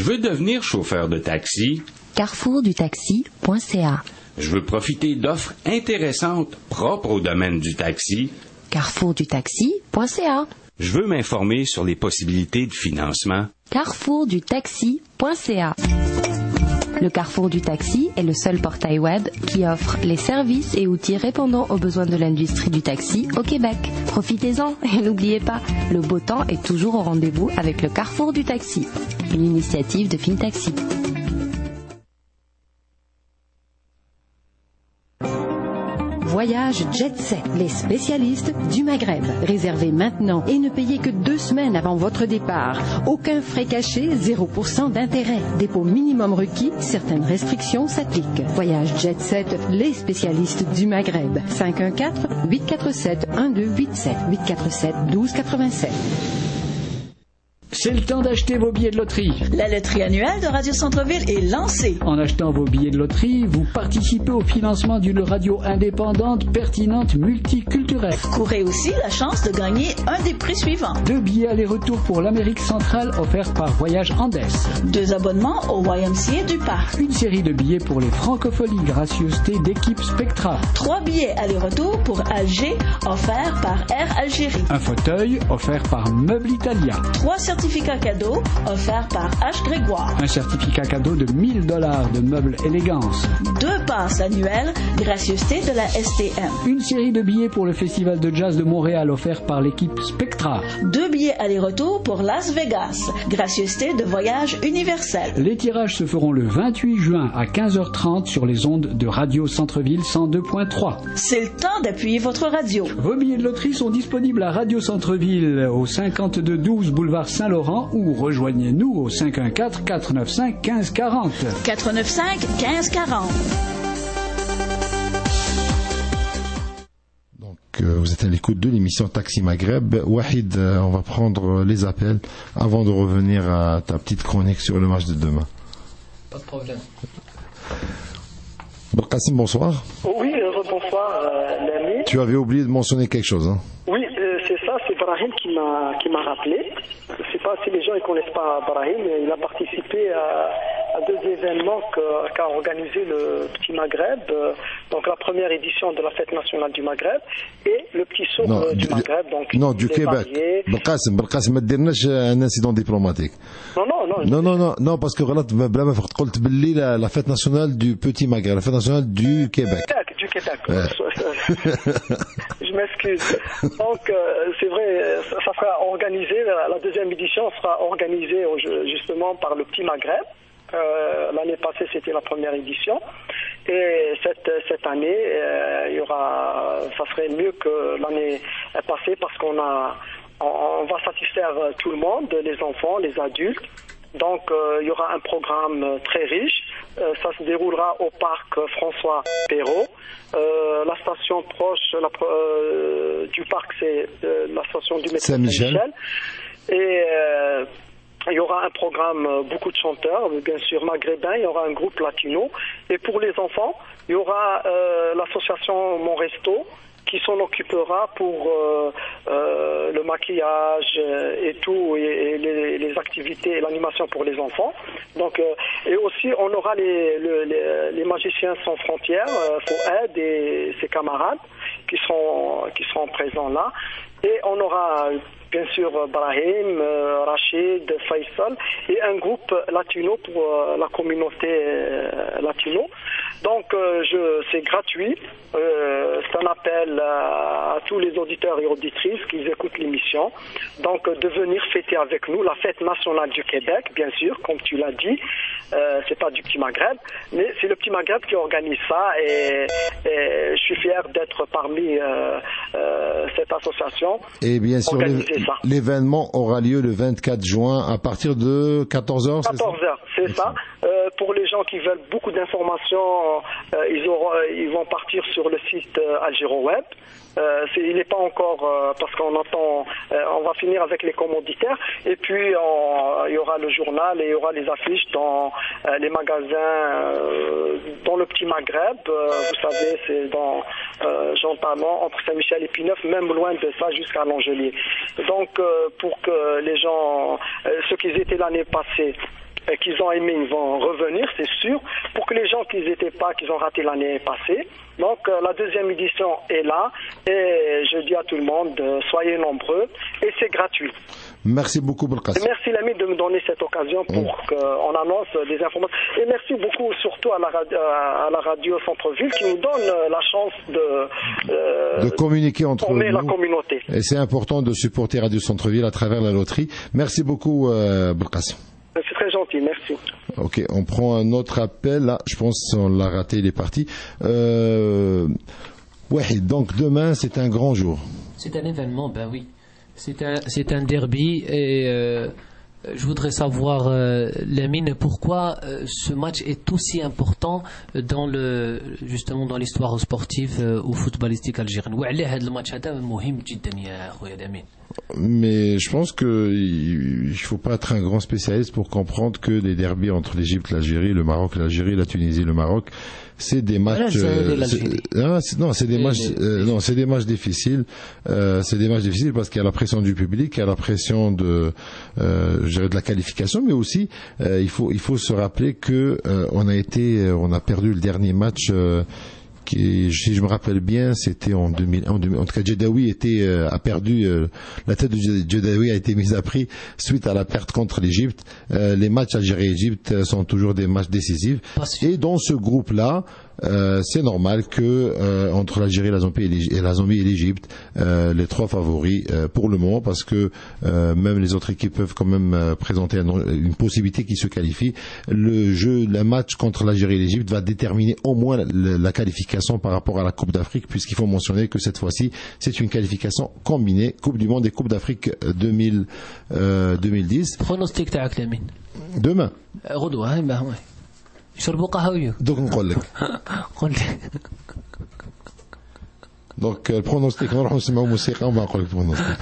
Je veux devenir chauffeur de taxi. carrefourdutaxi.ca. Je veux profiter d'offres intéressantes propres au domaine du taxi. carrefourdutaxi.ca. Je veux m'informer sur les possibilités de financement. carrefourdutaxi.ca. Le Carrefour du Taxi est le seul portail web qui offre les services et outils répondant aux besoins de l'industrie du taxi au Québec. Profitez-en et n'oubliez pas, le beau temps est toujours au rendez-vous avec le Carrefour du Taxi, une initiative de FinTaxi. Voyage Jet Set, les spécialistes du Maghreb. Réservez maintenant et ne payez que 2 semaines avant votre départ. Aucun frais cachés, 0% d'intérêt. Dépôt minimum requis, certaines restrictions s'appliquent. Voyage Jet Set, les spécialistes du Maghreb. 514-847-1287, 847-1287. C'est le temps d'acheter vos billets de loterie. La loterie annuelle de Radio Centre-Ville est lancée. En achetant vos billets de loterie, vous participez au financement d'une radio indépendante, pertinente, multiculturelle. Courez aussi la chance de gagner un des prix suivants. 2 billets aller-retour pour l'Amérique centrale offerts par Voyage Andes. 2 abonnements au YMCA du Parc. Une série de billets pour les francopholies gracieuseté d'équipe Spectra. 3 billets aller-retour pour Alger offerts par Air Algérie. Un fauteuil offert par Meuble Italia. 3 certificats cadeaux offerts par H. Grégoire. Un certificat cadeau de $1000 de meubles élégance. 2 passes annuelles gracieuseté de la STM. Une série de billets pour le Festival de Jazz de Montréal offert par l'équipe Spectra. 2 billets aller-retour pour Las Vegas, gracieuseté de Voyage Universel. Les tirages se feront le 28 juin à 15h30 sur les ondes de Radio Centre-Ville 102.3. C'est le temps d'appuyer votre radio. Vos billets de loterie sont disponibles à Radio Centre-Ville au 5212 boulevard Saint-Laurent ou rejoignez-nous au 514-495-1540. 495-1540. Vous êtes à l'écoute de l'émission Taxi Maghreb. Wahid, on va prendre les appels avant de revenir à ta petite chronique sur le match de demain. Pas de problème. Bon, Kassim, bonsoir. Oui, bonsoir, l'ami. Tu avais oublié de mentionner quelque chose, hein? Oui, c'est ça, c'est Brahim qui m'a rappelé. Je ne sais pas si les gens ne connaissent pas Brahim, mais il a participé à 2 événements qu'a organisé le Petit Maghreb. Donc la première édition de la Fête nationale du Maghreb et le Petit Souk du Maghreb. Donc, non, du Québec. Belkacem, ما ديرناش un incident diplomatique. Non, parce que la fête nationale du Petit Maghreb, la fête nationale du Québec. Du Québec. Ouais. Je m'excuse. Donc c'est vrai, ça sera organisé, la deuxième édition sera organisée justement par le Petit Maghreb. L'année passée, c'était la première édition. Et cette année, ça serait mieux que l'année passée parce on va satisfaire tout le monde, les enfants, les adultes. Donc, il y aura un programme très riche. Ça se déroulera au parc François Perrault. La station proche du parc, c'est la station du métro Saint-Michel. Et il y aura un programme, beaucoup de chanteurs, bien sûr maghrébins, il y aura un groupe latino. Et pour les enfants, il y aura l'association Mon Resto qui s'en occupera pour le maquillage et tout, et les activités et l'animation pour les enfants. Donc, et aussi, on aura les magiciens sans frontières, Fouad et ses camarades qui seront présents là. Et on aura bien sûr Brahim, Rachid, Faisal et un groupe latino pour la communauté latino. Donc c'est gratuit. C'est un appel à tous les auditeurs et auditrices qui écoutent l'émission. Donc de venir fêter avec nous la fête nationale du Québec, bien sûr, comme tu l'as dit. C'est pas du Petit Maghreb, mais c'est le Petit Maghreb qui organise ça et je suis fier d'être parmi cette association. Et bien sûr, l'événement aura lieu le 24 juin à partir de 14h. 14h, c'est ça. Pour les gens qui veulent beaucoup d'informations, ils vont partir sur le site AlgiroWeb. Il n'est pas encore parce qu'on attend, on va finir avec les commanditaires et puis il y aura le journal et il y aura les affiches dans les magasins dans le Petit Maghreb. Vous savez, c'est dans Jean Talon, entre Saint-Michel et Pineuf, même loin de ça jusqu'à L'Angelier. Donc pour que les gens, ceux qui étaient l'année passée, qu'ils ont aimé, ils vont revenir, c'est sûr. Pour que les gens qui n'étaient pas, qu'ils ont raté l'année passée. Donc la deuxième édition est là et je dis à tout le monde, soyez nombreux et c'est gratuit. Merci beaucoup, Belkacem. Merci l'ami de me donner cette occasion pour qu'on annonce des informations. Et merci beaucoup surtout à la radio Centre-Ville qui nous donne la chance de communiquer entre nous. La communauté. Et c'est important de supporter Radio Centre-Ville à travers la loterie. Merci beaucoup, Belkacem. C'est très gentil, merci. Ok, on prend un autre appel. Là, je pense qu'on l'a raté, il est parti. Ouais, donc demain, c'est un grand jour. C'est un événement, ben oui. C'est un derby et je voudrais savoir, Lamine, pourquoi ce match est aussi important justement dans l'histoire sportive ou footballistique algérienne. Mais je pense qu'il ne faut pas être un grand spécialiste pour comprendre que les derbys entre l'Égypte, l'Algérie, le Maroc, l'Algérie, la Tunisie, le Maroc, c'est des matchs. C'est des matchs difficiles. C'est des matchs difficiles parce qu'il y a la pression du public, il y a la pression de la qualification, mais aussi il faut se rappeler que on a perdu le dernier match. Si je me rappelle bien, c'était en 2000. En tout cas, Djedaoui a perdu. La tête de Djedaoui a été mise à prix suite à la perte contre l'Égypte. Les matchs Algérie-Égypte sont toujours des matchs décisifs. Et dans ce groupe-là, c'est normal que entre l'Algérie, la Zambie et l'Égypte, les trois favoris pour le moment, parce que même les autres équipes peuvent quand même présenter une possibilité qui se qualifie. Le match contre l'Algérie et l'Égypte va déterminer au moins la qualification par rapport à la Coupe d'Afrique, puisqu'il faut mentionner que cette fois-ci, c'est une qualification combinée, Coupe du Monde et Coupe d'Afrique 2010. Pronostic تاعك لمين؟ Demain. غدوة هاي ما يشربوا قهوة. Donc نقول لك. قول لي. Donc البرونوستيك نروحوا نسمعوا موسيقى وما نقول لك البرونوستيك.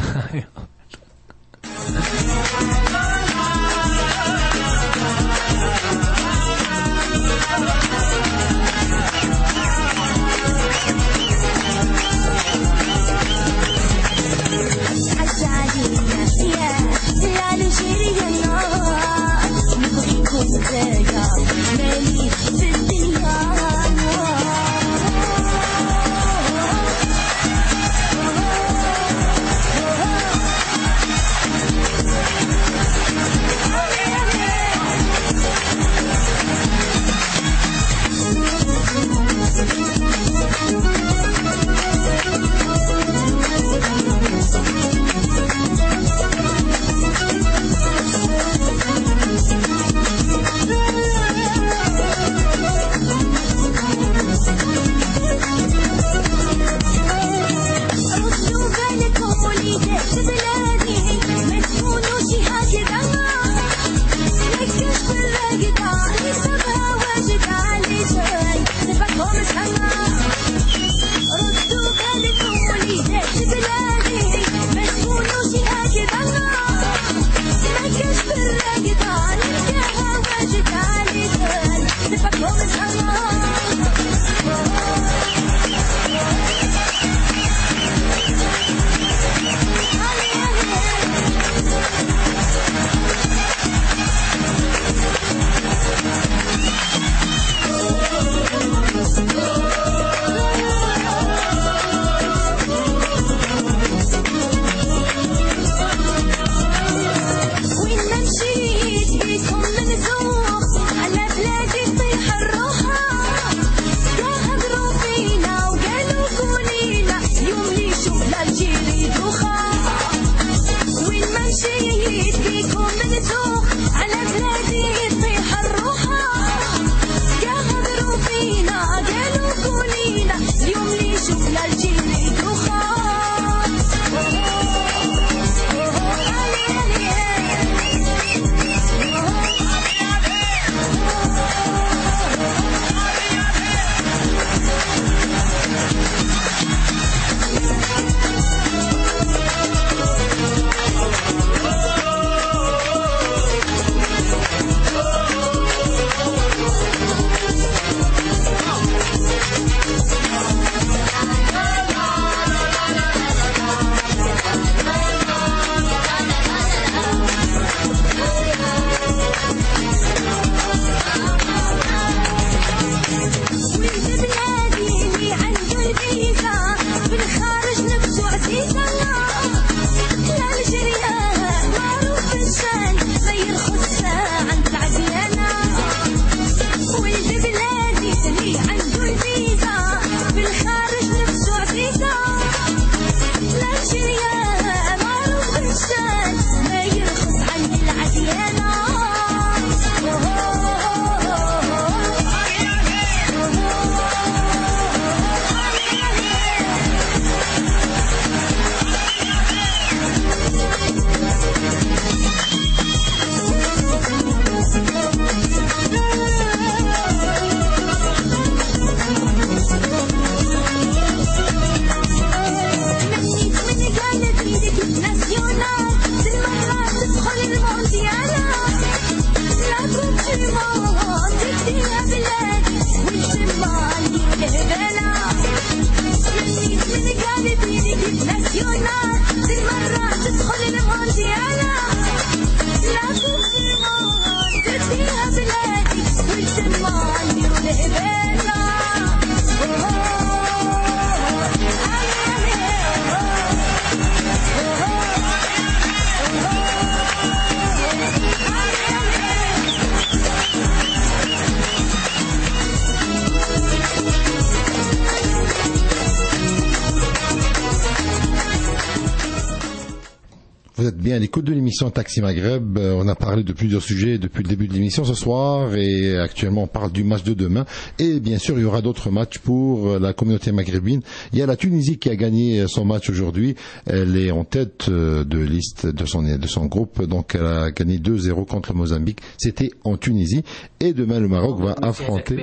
Vous êtes bien à l'écoute de l'émission Taxi Maghreb. On a parlé de plusieurs sujets depuis le début de l'émission ce soir et actuellement on parle du match de demain. Et bien sûr, il y aura d'autres matchs pour la communauté maghrébine. Il y a la Tunisie qui a gagné son match aujourd'hui. Elle est en tête de liste de son groupe. Donc elle a gagné 2-0 contre le Mozambique. C'était en Tunisie. Et demain, le Maroc va affronter...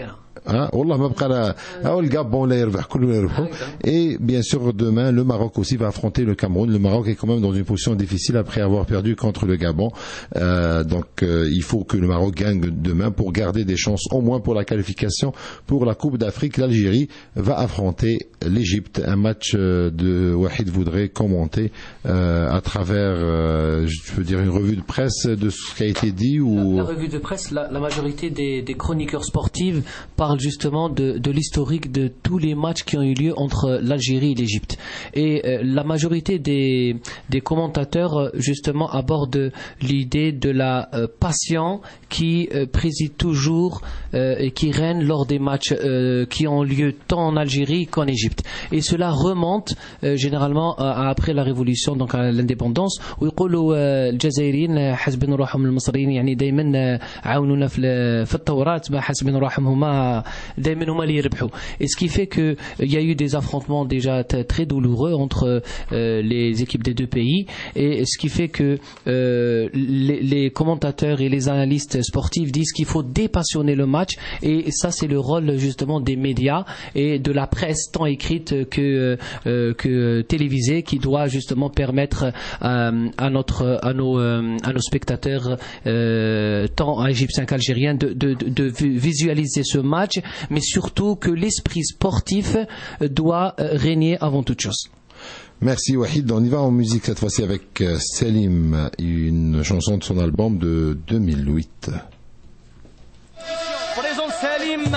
Et bien sûr demain le Maroc aussi va affronter le Cameroun. Le Maroc est quand même dans une position difficile après avoir perdu contre le Gabon, donc il faut que le Maroc gagne demain pour garder des chances au moins pour la qualification pour la Coupe d'Afrique. L'Algérie va affronter l'Égypte, un match de Wahid voudrait commenter à travers je peux dire une revue de presse de ce qui a été dit ou... La revue de presse, la majorité des chroniqueurs sportifs parle justement de l'historique de tous les matchs qui ont eu lieu entre l'Algérie et l'Égypte. Et la majorité des commentateurs justement abordent l'idée de la passion qui préside toujours et qui règne lors des matchs qui ont lieu tant en Algérie qu'en Égypte. Et cela remonte généralement après la révolution, donc à l'indépendance. ويقولوا الجزائريين حسبين روحهم المصريين يعني دائما عاونونا في الثورات ما حسبين روحهم هما دائما هما اللي يربحوا. Et ce qui fait que il y a eu des affrontements déjà très douloureux entre les équipes des deux pays, et ce qui fait que les commentateurs et les analystes sportifs disent qu'il faut dépassionner le match, et ça c'est le rôle justement des médias et de la presse tant écrite que télévisée, qui doit justement permettre à nos spectateurs tant égyptiens qu'algériens de visualiser ce match, mais surtout que l'esprit sportif doit régner avant toute chose. Merci Wahid. On y va en musique cette fois-ci avec Selim, une chanson de son album de 2008. Présente Selim.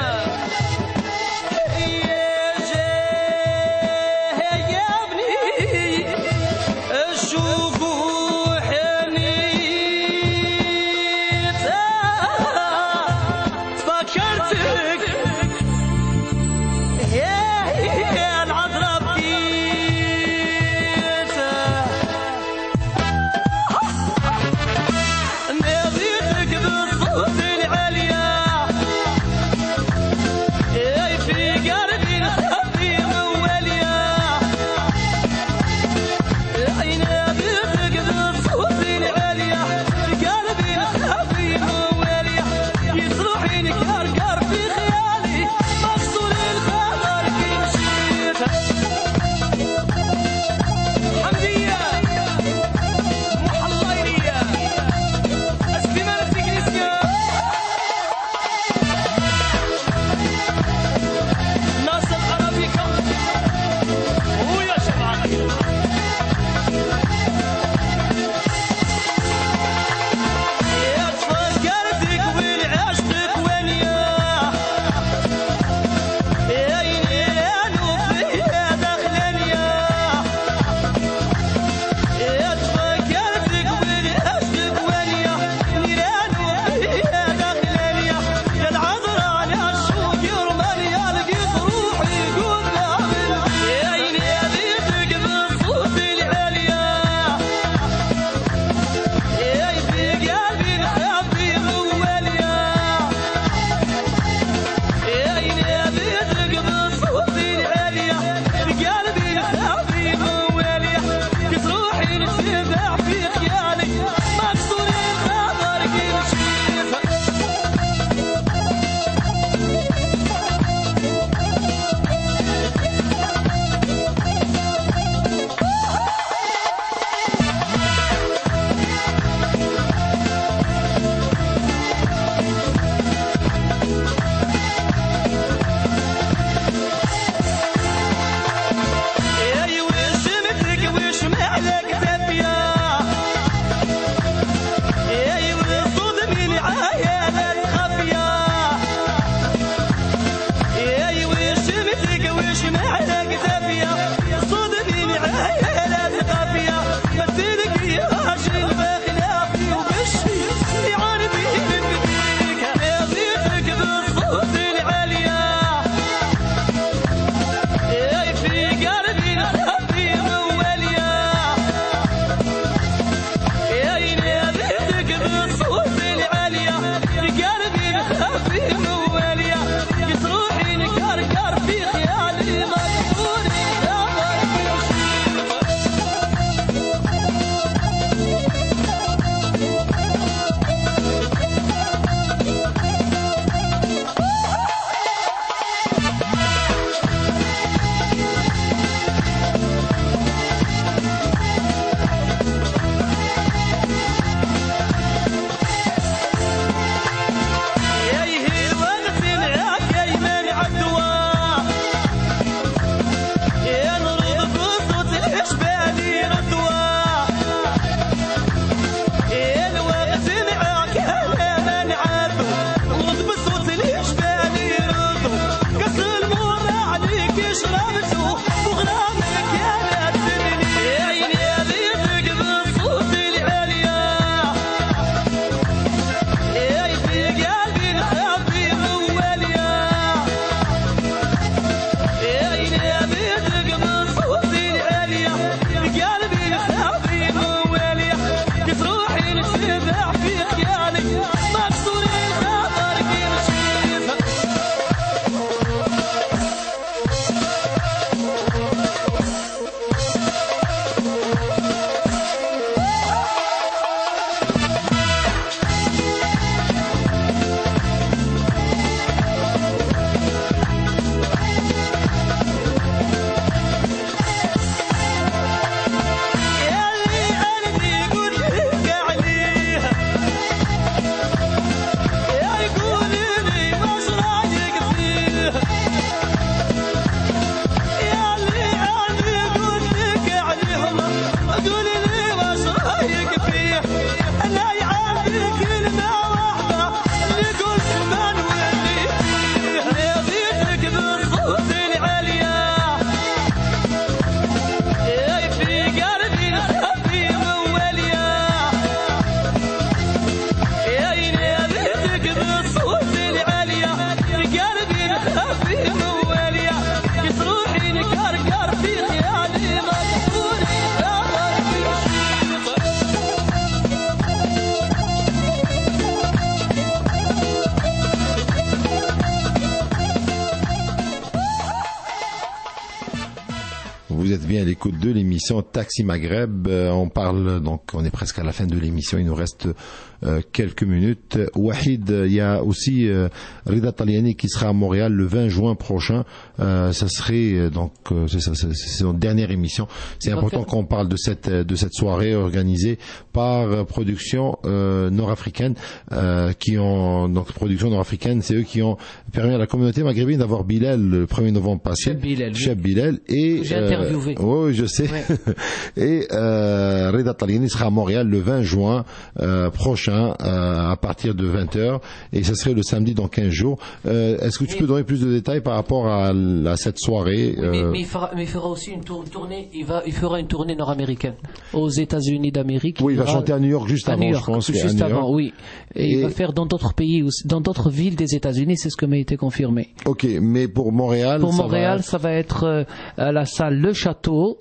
Vous êtes bien à l'écoute de l'émission Taxi Maghreb. On parle, donc on est presque à la fin de l'émission. Il nous reste quelques minutes. Wahid, il y a aussi Rida Taliani qui sera à Montréal le 20 juin prochain. Ça serait donc c'est notre dernière émission. C'est important qu'on parle de cette soirée organisée par Production nord-africaine qui ont donc Production nord-africaine, c'est eux qui ont permis à la communauté maghrébine d'avoir Bilal le 1er novembre passé. Cheb Bilal et j'ai interviewé. Oui, je sais. Ouais. Et Rida Taliani sera à Montréal le 20 juin prochain à partir de 20h et ça serait le samedi dans 15 jours. Est-ce que tu peux donner plus de détails par rapport à cette soirée? Mais il fera aussi une tournée. Il fera une tournée nord-américaine aux États-Unis d'Amérique. Oui, il va chanter à New York juste avant, je pense. Juste avant, oui. Et il va faire dans d'autres pays, dans d'autres villes des États-Unis. C'est ce que m'a été confirmé. Ok, mais pour Montréal, ça va être à la salle Le Château,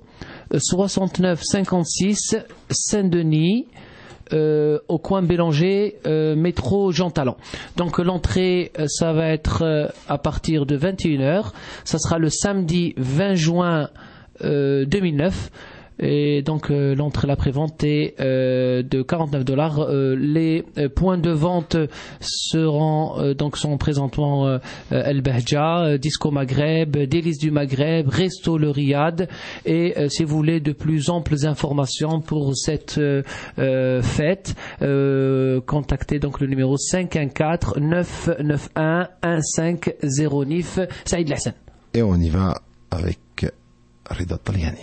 6956 Saint-Denis. Au coin Bélanger, métro Jean Talon. Donc l'entrée, ça va être à partir de 21h. Ça sera le samedi 20 juin 2009. Et donc l'entrée, la prévente est de $49. Les points de vente sont présentement El Behja, Disco Maghreb, Délices du Maghreb, Resto Le Riad. Et si vous voulez de plus amples informations pour cette fête, contactez donc le numéro 514-991-1509 Saïd Lahsen. Et on y va avec Rida Taliani.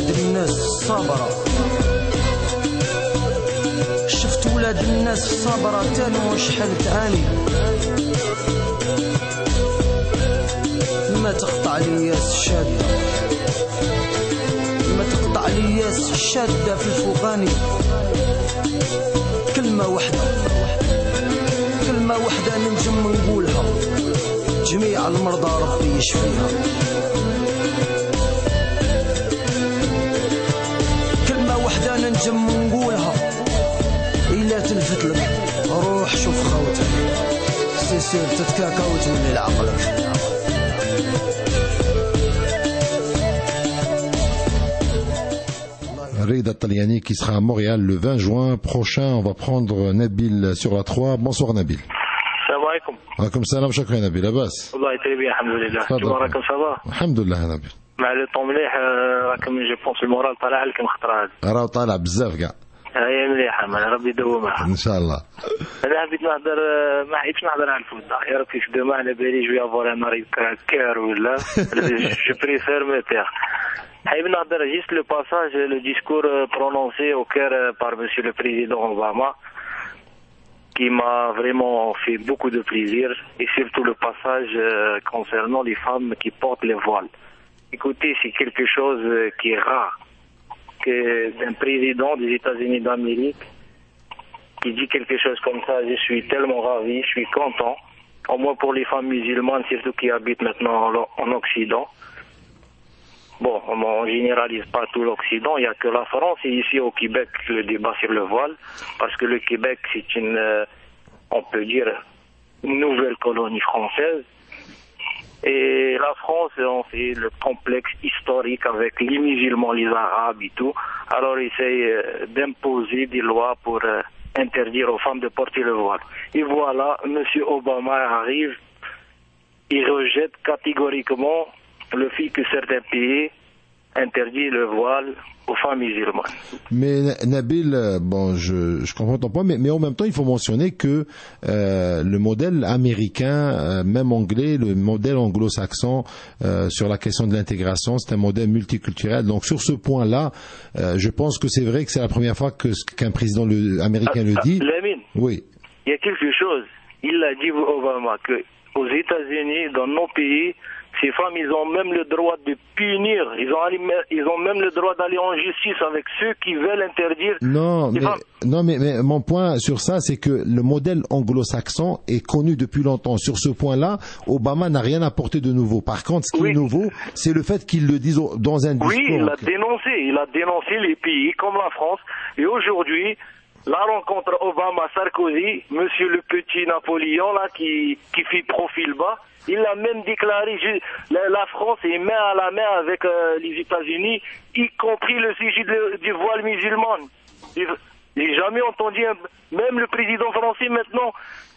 ولاد الناس الصبرة شفت ولاد الناس الصبرة تانو شحال تعاني ما تقطع لياس الشادة ما تقطع لياس الشادة في الفوقاني كلمة واحدة ننجم نقولها جميع المرضى ربي يشفيها كلمة واحدة ننجم نقولها إلا تلفت لك روح شوف خوتك سير تتكاكا وتولي لعقلك Rida Taliani qui sera à Montréal le 20 juin prochain. On va prendre Nabil sur la 3. Bonsoir Nabil. Salam alaikum. Alaikum salam, shukran Nabil. Abbas. والله très bien alhamdulillah. تبارك ça va. Alhamdulillah Nabil. مع لو طون مليح راكم جو بونس المورال طالع لكم خطره هذه. راه طالع بزاف كاع. هي مليحه من ربي يدومها. ان شاء الله. انا حبيت نهضر ما حبيتش نهضر على الفوت يا ربي في دوما على بالي جو افوار ان ريب كار ولا جو بريفير مي تير. حبيت نهضر جيست لو باساج لو ديسكور برونونسي au Caire par monsieur le président Obama qui m'a vraiment fait beaucoup de plaisir et surtout le passage concernant les femmes qui portent les voiles. Écoutez, c'est quelque chose qui est rare que d'un président des États-Unis d'Amérique qui dit quelque chose comme ça. Je suis tellement ravi, je suis content, au moins pour les femmes musulmanes, surtout qui habitent maintenant en Occident. Bon, on généralise pas tout l'Occident, il n'y a que la France et ici au Québec le débat sur le voile, parce que le Québec c'est une, on peut dire, une nouvelle colonie française. Et la France, on fait le complexe historique avec les musulmans, les arabes et tout. Alors ils essayent d'imposer des lois pour interdire aux femmes de porter le voile. Et voilà, M. Obama arrive, il rejette catégoriquement le fait que certains pays interdisent le voile aux femmes musulmanes. Mais Nabil, bon, je comprends ton point, mais en même temps, il faut mentionner que le modèle américain, même anglais, le modèle anglo-saxon sur la question de l'intégration, c'est un modèle multiculturel. Donc sur ce point-là, je pense que c'est vrai que c'est la première fois qu'un président américain le dit. Lamine, oui. Il y a quelque chose. Il a dit Obama que aux États-Unis, dans nos pays, ces femmes, ils ont même le droit de punir. Ils ont même le droit d'aller en justice avec ceux qui veulent interdire. Non, mais mon point sur ça, c'est que le modèle anglo-saxon est connu depuis longtemps. Sur ce point-là, Obama n'a rien apporté de nouveau. Par contre, ce qui est nouveau, c'est le fait qu'il le dise dans un discours. Oui, il a dénoncé les pays comme la France. Et aujourd'hui, la rencontre Obama-Sarkozy, monsieur le petit Napoléon, là, qui fait profil bas, il a même déclaré la France est main à la main avec les États-Unis, y compris le sujet du voile musulman. J'ai jamais entendu, même le président français maintenant,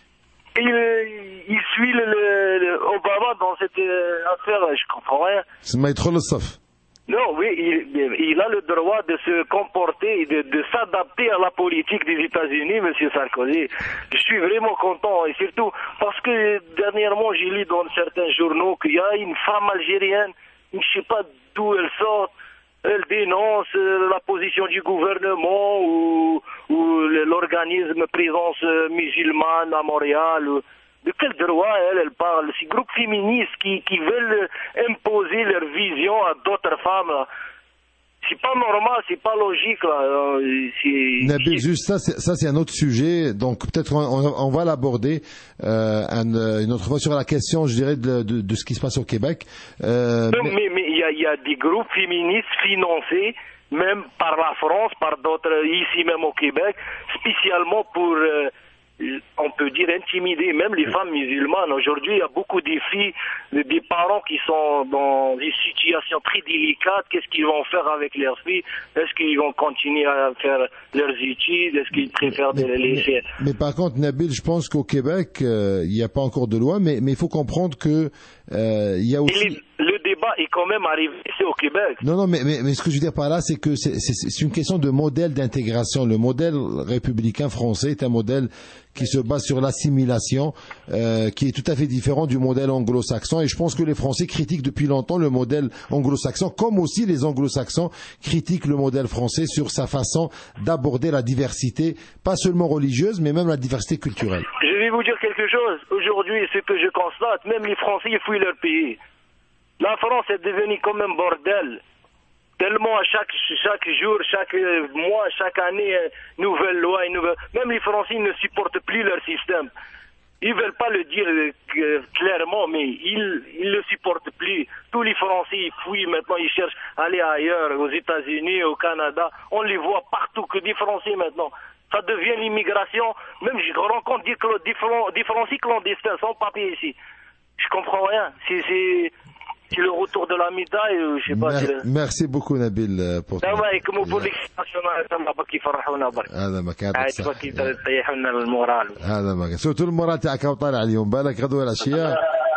il suit Obama dans cette affaire, je comprends rien. C'est Maître le Saf. Non, oui, il a le droit de se comporter et de s'adapter à la politique des États-Unis, M. Sarkozy. Je suis vraiment content, et surtout parce que dernièrement, j'ai lu dans certains journaux qu'il y a une femme algérienne, je ne sais pas d'où elle sort, elle dénonce la position du gouvernement ou l'organisme présence musulmane à Montréal. De quel droit elle parle? Ces groupes féministes qui veulent imposer leur vision à d'autres femmes. C'est pas normal, c'est pas logique là. Nabil, juste ça c'est un autre sujet, donc peut-être on va l'aborder une autre fois sur la question, je dirais, de ce qui se passe au Québec. Mais il y a des groupes féministes financés même par la France, par d'autres ici même au Québec, spécialement pour on peut dire intimider même les femmes musulmanes. Aujourd'hui, il y a beaucoup de filles, des parents qui sont dans des situations très délicates. Qu'est-ce qu'ils vont faire avec leurs filles? Est-ce qu'ils vont continuer à faire leurs études? Est-ce qu'ils préfèrent les laisser? Mais par contre, Nabil, je pense qu'au Québec, il n'y a pas encore de loi, mais il faut comprendre que il y a aussi... Le débat est quand même arrivé ici au Québec. Non, mais ce que je veux dire par là, c'est que c'est une question de modèle d'intégration. Le modèle républicain français est un modèle qui se base sur l'assimilation, qui est tout à fait différent du modèle anglo-saxon. Et je pense que les Français critiquent depuis longtemps le modèle anglo-saxon, comme aussi les anglo-saxons critiquent le modèle français sur sa façon d'aborder la diversité, pas seulement religieuse, mais même la diversité culturelle. Je vais vous dire quelque chose. Aujourd'hui, ce que je constate, même les Français, ils fuient leur pays. La France est devenue comme un bordel. Tellement à chaque jour, chaque mois, chaque année, nouvelle loi, même les Français ne supportent plus leur système. Ils veulent pas le dire clairement, mais ils le supportent plus. Tous les Français, ils fuient maintenant, ils cherchent à aller ailleurs, aux États-Unis, au Canada. On les voit partout, que des Français maintenant. Ça devient l'immigration. Même je rencontre des Français clandestins, sans papier ici. Je comprends rien. C'est le retour de la médaille, je sais pas. Merci beaucoup Nabil pour ça. هذا ما كان هذا ما كان سوت المورال تاعك وطالع اليوم بالك غدوه العشيه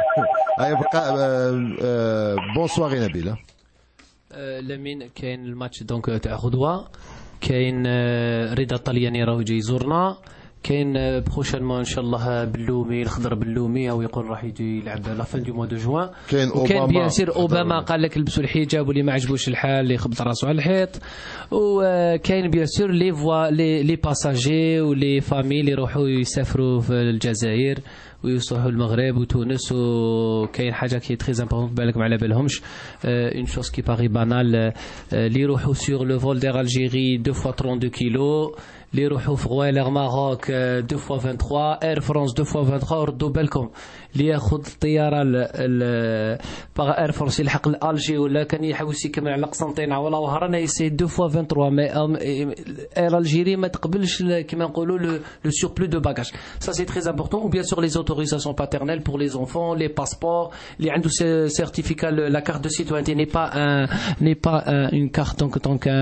بونسوار نبيل. لمين كاين الماتش دونك تاع غدوه كاين رضا الطلياني راهو جاي يزورنا كاين بروشينمون ان شاء الله بلومي الخضر بلومي او يقول راح يجي يلعب لا فان دو موا دو جوان وكاين بيان سير اوباما قال لك لبسوا الحجاب واللي ما عجبوش الحال اللي يخبط راسه على الحيط وكاين بيان سير لي فوا لي باساجي ولي فامي اللي يروحوا يسافروا في الجزائر ويصلحوا المغرب وتونس وكاين حاجه كي تري امبورطون بالك ما على بالهمش اون شوز كي باغي بانال اللي يروحوا سور لو فول دير الجيري 2 fois 32 كيلو اللي يروحوا في غوالير ماروك 2 fois 23 اير فرانس 2 fois 23 ردوا بالكم اللي ياخذ الطياره باغ اير فرانس يلحق لالجي ولا كان يحوس يكمل على قسنطينه ولا وهران يسي 2 fois 23 مي اير الجيري ما تقبلش كما نقولوا لو سوربلو دو باجاج ça c'est très important ou bien sûr les autorisations paternelles pour les enfants les passeports اللي عنده certificat la carte de citoyenneté n'est pas une carte donc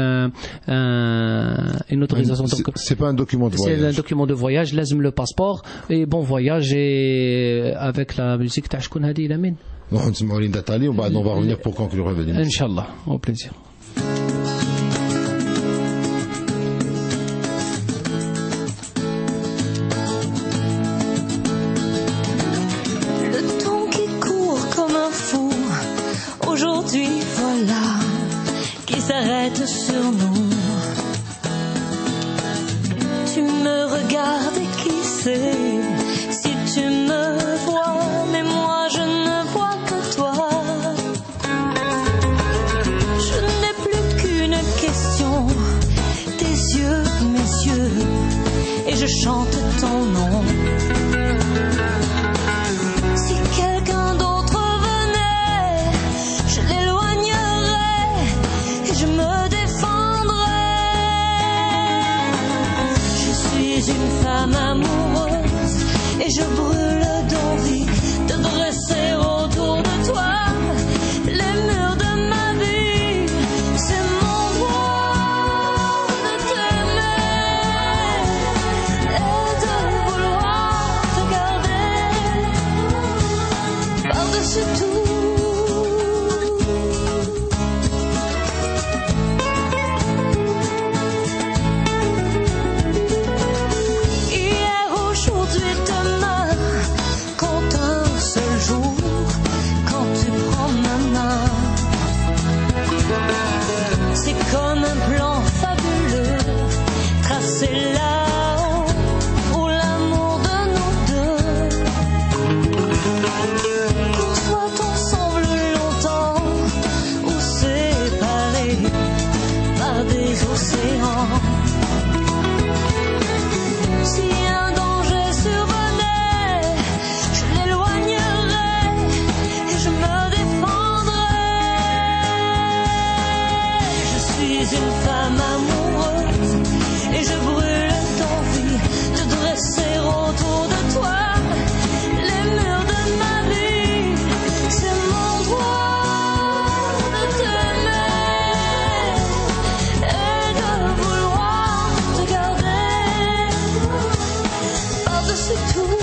une autorisation donc c'est pas un document de voyage. C'est un document de voyage, لازم le passeport et bon voyage et avec la musique تاع شكون هذه لمين؟ نسمعوا ليندا تالي وبعد on va revenir pour conclure avec l'émission. Inch'Allah, au plaisir. Le temps qui court comme un fou, aujourd'hui voilà, qui s'arrête sur nous. Tu me regardes et qui sait si tu me vois, mais moi je ne vois que toi. Je n'ai plus qu'une question, tes yeux, mes yeux, et je chante ton nom. Si quelqu'un d'autre venait, je l'éloignerais et je me une femme amoureuse et je brûle d'envie de dresser autour de toi les murs de ma vie. C'est mon droit de t'aimer et de vouloir te garder par-dessus tout. Comme un plan fabuleux tracé là-haut pour l'amour de nous deux. Qu'on soit ensemble longtemps ou séparés par des océans. Si un danger survenait, je l'éloignerais et je me défendrais. Une femme amoureuse et je brûle d'envie de dresser autour de toi les murs de ma vie. C'est mon droit de t'aimer et de vouloir te garder par-dessus tout.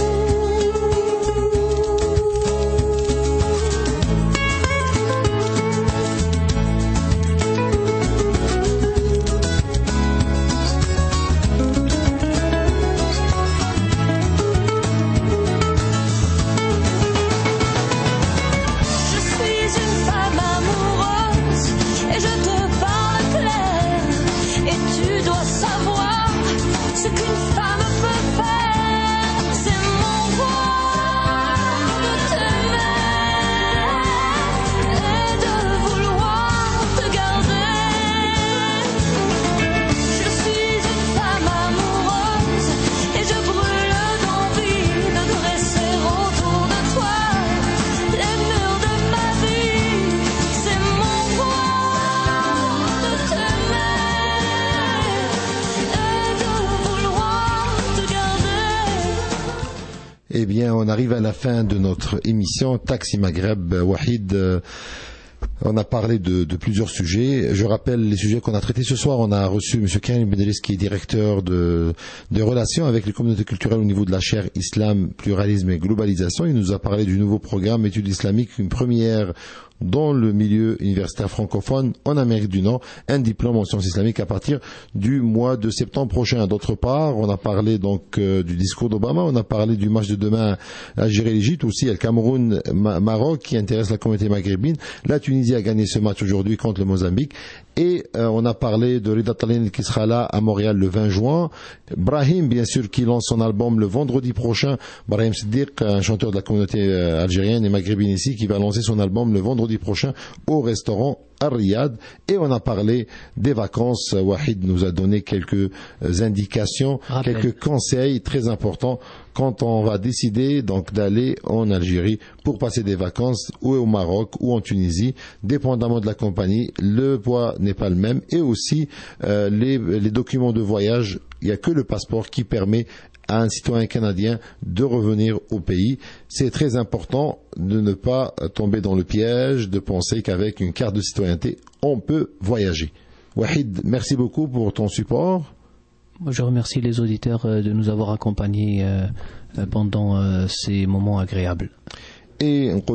Eh bien, on arrive à la fin de notre émission Taxi Maghreb. Wahid, on a parlé de plusieurs sujets. Je rappelle les sujets qu'on a traités ce soir. On a reçu M. Karim Bendelis, qui est directeur de relations avec les communautés culturelles au niveau de la chaire Islam, pluralisme et globalisation. Il nous a parlé du nouveau programme études islamiques, une première dans le milieu universitaire francophone en Amérique du Nord, un diplôme en sciences islamiques à partir du mois de septembre prochain. D'autre part, on a parlé donc du discours d'Obama, on a parlé du match de demain Algérie-Égypte, aussi le Cameroun-Maroc qui intéresse la communauté maghrébine. La Tunisie a gagné ce match aujourd'hui contre le Mozambique. Et on a parlé de Rida Tallinn qui sera là à Montréal le 20 juin. Brahim, bien sûr, qui lance son album le vendredi prochain. Brahim Siddiq, un chanteur de la communauté algérienne et maghrébine ici, qui va lancer son album le vendredi prochain au restaurant à Riyad. Et on a parlé des vacances. Wahid nous a donné quelques indications, quelques conseils très importants quand on va décider donc d'aller en Algérie pour passer des vacances, ou au Maroc ou en Tunisie, dépendamment de la compagnie, le poids n'est pas le même. Et aussi les documents de voyage, il n'y a que le passeport qui permet à un citoyen canadien de revenir au pays. C'est très important de ne pas tomber dans le piège de penser qu'avec une carte de citoyenneté, on peut voyager. Wahid, merci beaucoup pour ton support. Moi, je remercie les auditeurs de nous avoir accompagnés pendant ces moments agréables. Et on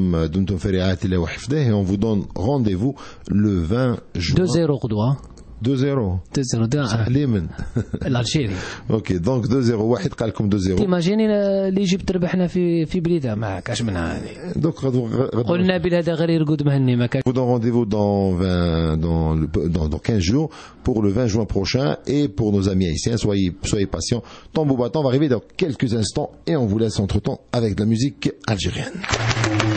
vous donne rendez-vous le 20 juin. 2-0 Gdoua. 2-0 l'Algérie. اوكي دونك 2-0 واحد قال لكم 2-0. تيماجيني ليجيبت ربحنا في بليده ما كاش منها هذه. دونك قلنا بلاد غير يرقد مهني ما كاش. Vous donne rendez-vous dans 15 jours pour le 20 juin prochain. Et pour nos amis haïtiens, soyez patients. Tambour Battant va arriver dans quelques instants et on vous laisse entre-temps avec de la musique algérienne.